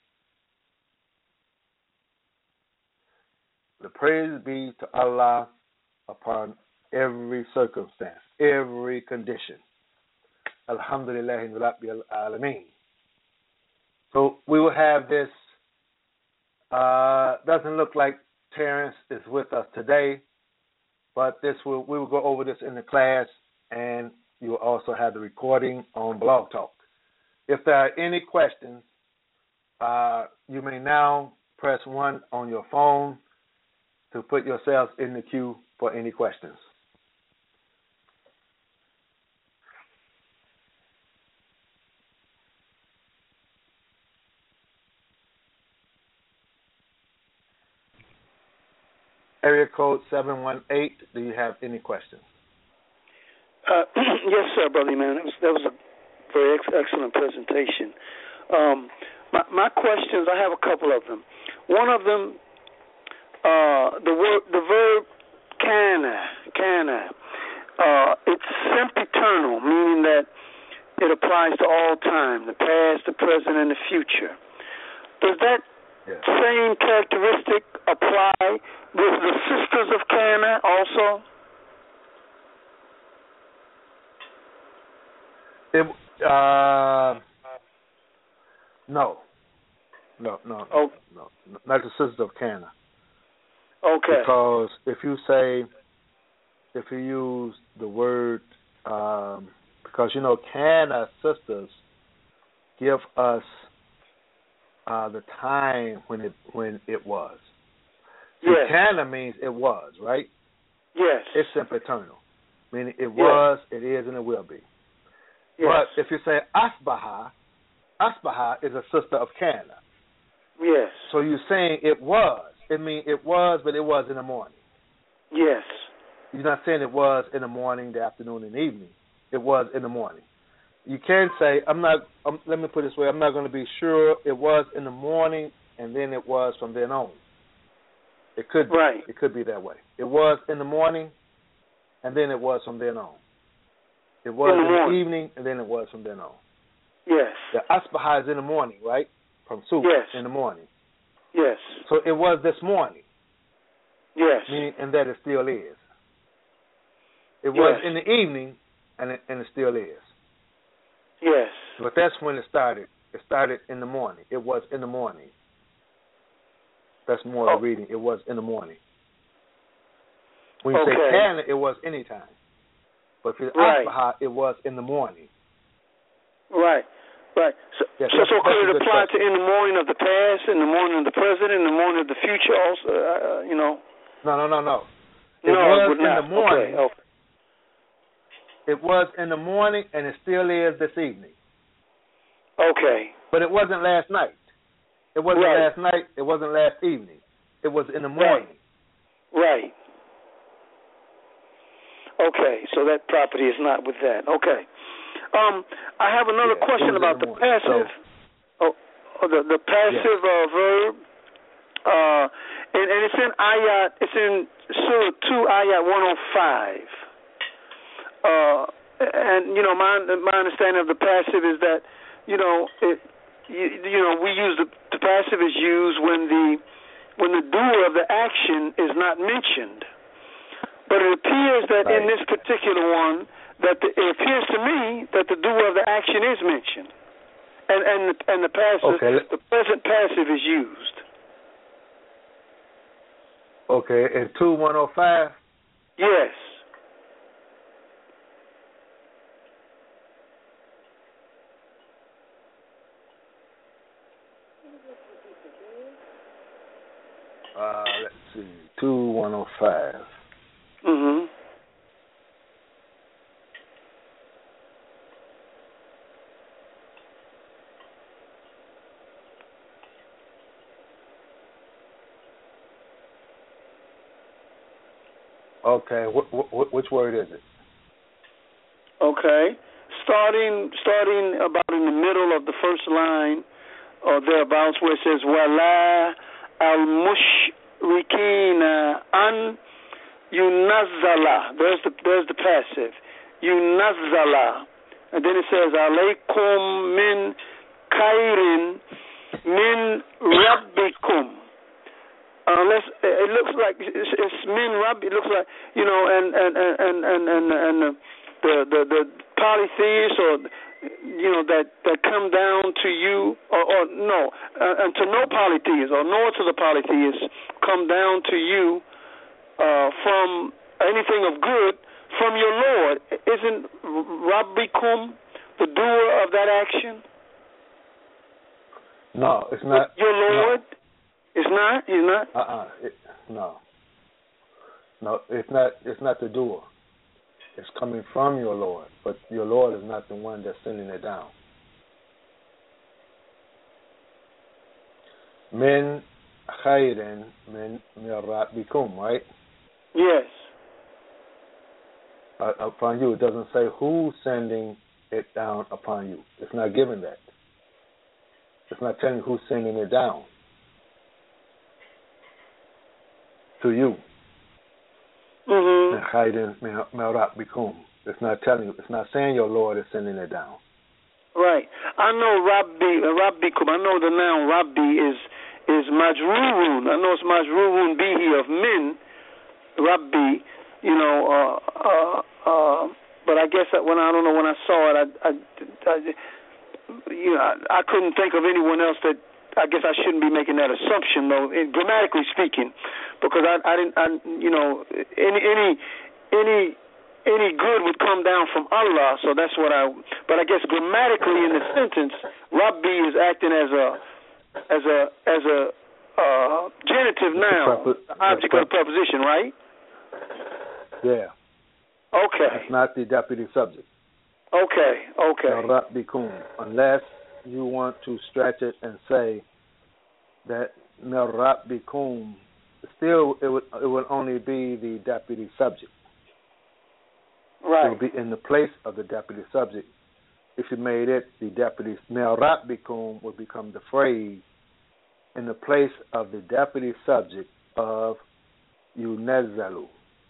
The praise be to Allah upon every circumstance, every condition. Alhamdulillah Rabbil Alameen. So we will have this. Doesn't look like Terrence is with us today, but we will go over this in the class, and you will also have the recording on Blog Talk. If there are any questions, you may now press 1 on your phone to put yourselves in the queue for any questions. Area code 718, do you have any questions? Yes, sir, Brother Man. That was a very excellent presentation. My questions, I have a couple of them. One of them, the verb kana, it's sempiternal, meaning that it applies to all time, the past, the present, and the future. Does that same characteristic apply with the sisters of Kana also? No, not the sisters of Kana. Okay. Because if you use the word, because Kana sisters give us the time when it was. Yes. Kana means it was, right? Yes. It's sempiternal, meaning it was, it is, and it will be. Yes. But if you say asbaha is a sister of Kana. Yes. So you're saying it was. It means it was, but it was in the morning. Yes. You're not saying it was in the morning, the afternoon, and the evening. It was in the morning. You can say, let me put it this way, I'm not going to be sure it was in the morning and then it was from then on. It could be. Right. It could be that way. It was in the morning and then it was from then on. It was in the evening and then it was from then on. Yes. The asbaha is in the morning, right? From soup in the morning. Yes. So it was this morning. Yes. Meaning, and that it still is. It was in the evening and it still is. Yes. But that's when it started. It started in the morning. It was in the morning. That's more of the reading. It was in the morning. When you say Kana, it was any time. But for the asbaha, it was in the morning. Right. Right. So could it apply to in the morning of the past, in the morning of the present, in the morning of the future also, No. It was in the morning. Okay. It was in the morning, and it still is this evening. Okay. But it wasn't last night. It wasn't last night. It wasn't last evening. It was in the morning. Right. Okay. So that property is not with that. Okay. I have another question about the passive. the passive verb, and it's in ayat. It's in Surah 2, ayat 105. And my understanding of the passive is that we use the passive is used when the doer of the action is not mentioned. But it appears that in this particular one, it appears to me that the doer of the action is mentioned, and the passive, the present passive is used. Okay, in 2:105. Yes. Let's see, 2:105. Mhm. Okay, which word is it? Okay, starting about in the middle of the first line, or thereabouts, where it says "Wala al-mushrikina an yunazzala." There's the passive, yunazzala, and then it says "Alaykum min khairin min rabbikum." Unless it looks like it's min rabbi, it looks like and the polytheists or that come down to you or no, and to no polytheists or nor to the polytheists come down to you from anything of good from your Lord. Isn't Rabbikum the doer of that action? No, it's not. Your Lord? No. It's not? He's not? No. No, it's not. It's not the doer. It's coming from your Lord, but your Lord is not the one that's sending it down. Min khairin min rabbikum, right? Yes. Upon you, it doesn't say who's sending it down upon you. It's not giving that. It's not telling you who's sending it down to you. It's not telling you. It's not saying your Lord is sending it down. Right. I know Rabbikum. I know the noun Rabbi is majrurun. I know it's majrurun bihi of min, Rabbi. But I guess when I saw it, I couldn't think of anyone else that. I guess I shouldn't be making that assumption, though, grammatically speaking, because I didn't, any good would come down from Allah, so that's what but I guess grammatically in the sentence, Rabbi is acting as a genitive noun, object of the preposition, right? Yeah. Okay. It's not the deputy subject. Okay. Rabbikum, unless you want to stretch it and say that Rabbikum, still it would only be the deputy subject. Right. It would be in the place of the deputy subject. If you made it the deputy, Rabbikum would become the phrase in the place of the deputy subject of Yunazala.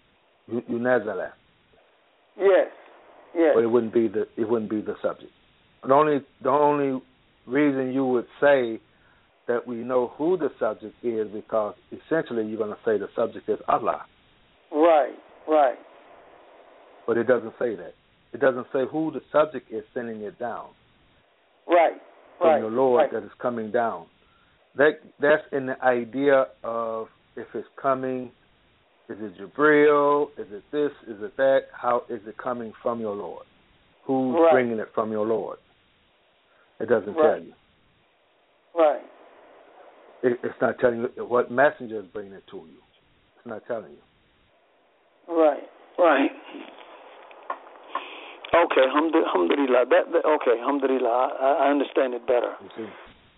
Yes. But it wouldn't be the subject. The only reason you would say that we know who the subject is because essentially you're going to say the subject is Allah. Right. But it doesn't say that. It doesn't say who the subject is sending it down. Right. From your Lord that is coming down. That's in the idea of if it's coming, is it Jibril, is it this, is it that, how is it coming from your Lord? Who's bringing it from your Lord? It doesn't tell you. Right. It's not telling you what messenger is bringing it to you. It's not telling you. Right. Okay, alhamdulillah. Okay, alhamdulillah. I understand it better. You see?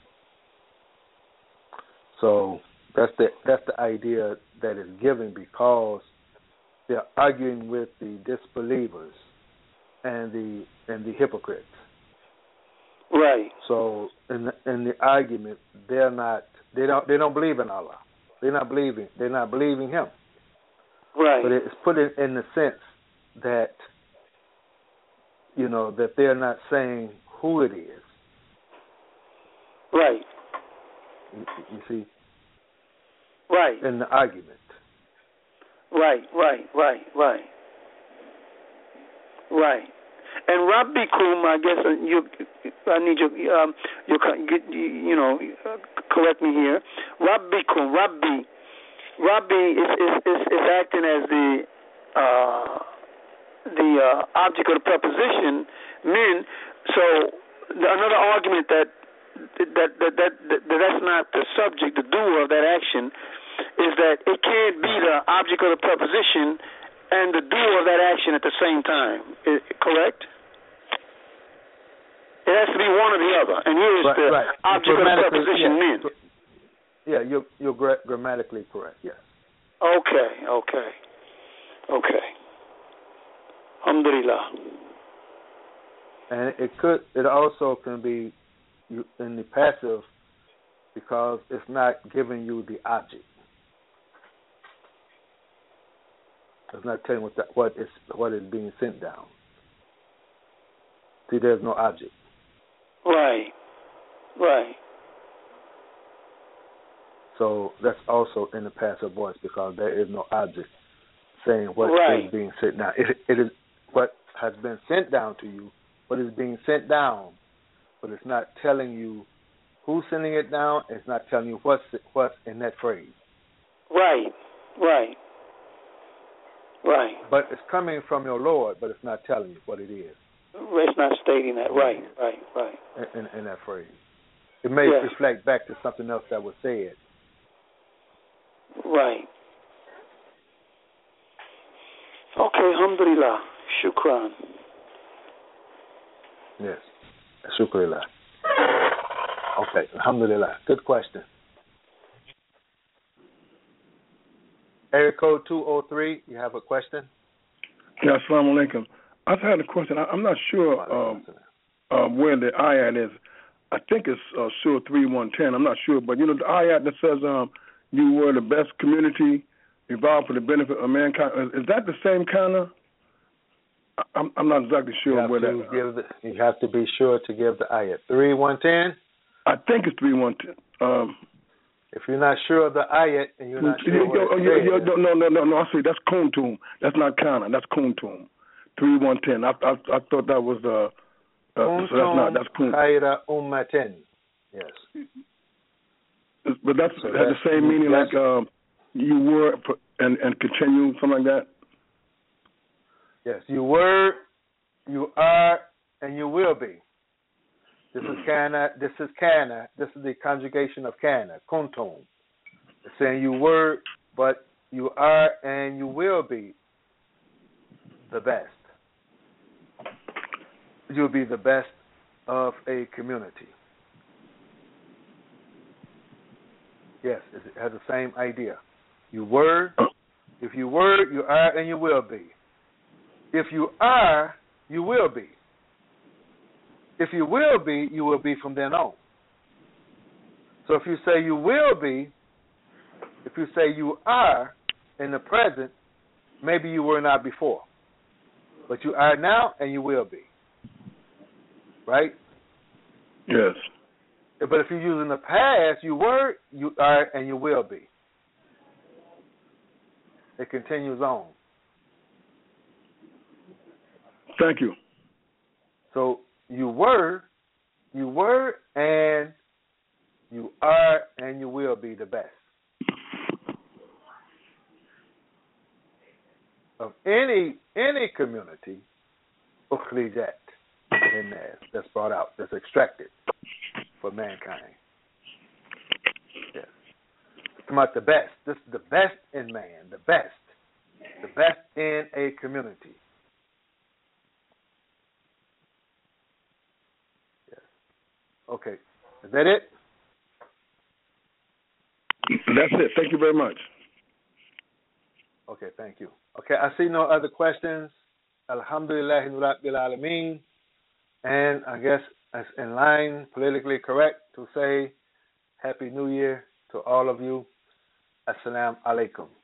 So that's the idea that is given because they're arguing with the disbelievers and the hypocrites. Right. So in the argument, they don't believe in Allah. They're not believing Him. Right. But it's put in the sense that that they're not saying who it is. Right. You see. Right. In the argument. Right. And Rabbi Kum, I guess I need you correct me here. Rabbi Kum, Rabbi is acting as the object of the preposition min. So another argument that's not the subject, the doer of that action, is that it can't be the object of the preposition and the doer of that action at the same time. Correct? It has to be one or the other. And here is the object of the preposition min. Yeah, you're grammatically correct, yes. Okay. Alhamdulillah. And it also can be in the passive because it's not giving you the object. It's not telling what is being sent down. See, there's no object. Right. So that's also in the passive voice because there is no object saying what is being sent down. It is what has been sent down to you, what is being sent down, but it's not telling you who's sending it down. It's not telling you what's in that phrase. Right. But it's coming from your Lord, but it's not telling you what it is. It's not stating that. Right. In that phrase. It may reflect back to something else that was said. Right. Okay, alhamdulillah. Shukran. Yes. Shukrillah. Okay, alhamdulillah. Good question. Area code 203, you have a question? Yeah, assalamu alaikum. I've had a question. I'm not sure where the ayat is. I think it's Surah 3:110. I'm not sure. But, the ayat that says you were the best community evolved for the benefit of mankind, is that the same kind of? I'm not exactly sure where that is. You have to be sure to give the ayat. 3:110? I think it's 3:110. If you're not sure of the ayat and you're not sure No, I see, that's kuntum. That's not kana. That's kuntum. 3:110. I thought that was so that's kuntum. Khayra ummatin. Yes. But has the same meaning like you were and continue, something like that? Yes, you were, you are, and you will be. This is kana. This is the conjugation of kana, kuntum. It's saying you were, but you are, and you will be the best. You'll be the best of a community. Yes, it has the same idea. You were, if you were, you are, and you will be. If you are, you will be. If you will be from then on. So if you say you will be, if you say you are in the present, maybe you were not before. But you are now and you will be. Right? Yes. But if you use in the past, you were, you are, and you will be. It continues on. Thank you. So you were, and you are, and you will be the best of any community. Ukhrijat in there, that's brought out, that's extracted for mankind. Yes, come out the best. This is the best in man, the best in a community. Okay. Is that it? That's it. Thank you very much. Okay, thank you. Okay, I see no other questions. Alhamdulillah Rabbil Alameen. And I guess as in line, politically correct to say Happy New Year to all of you. Assalamu alaikum.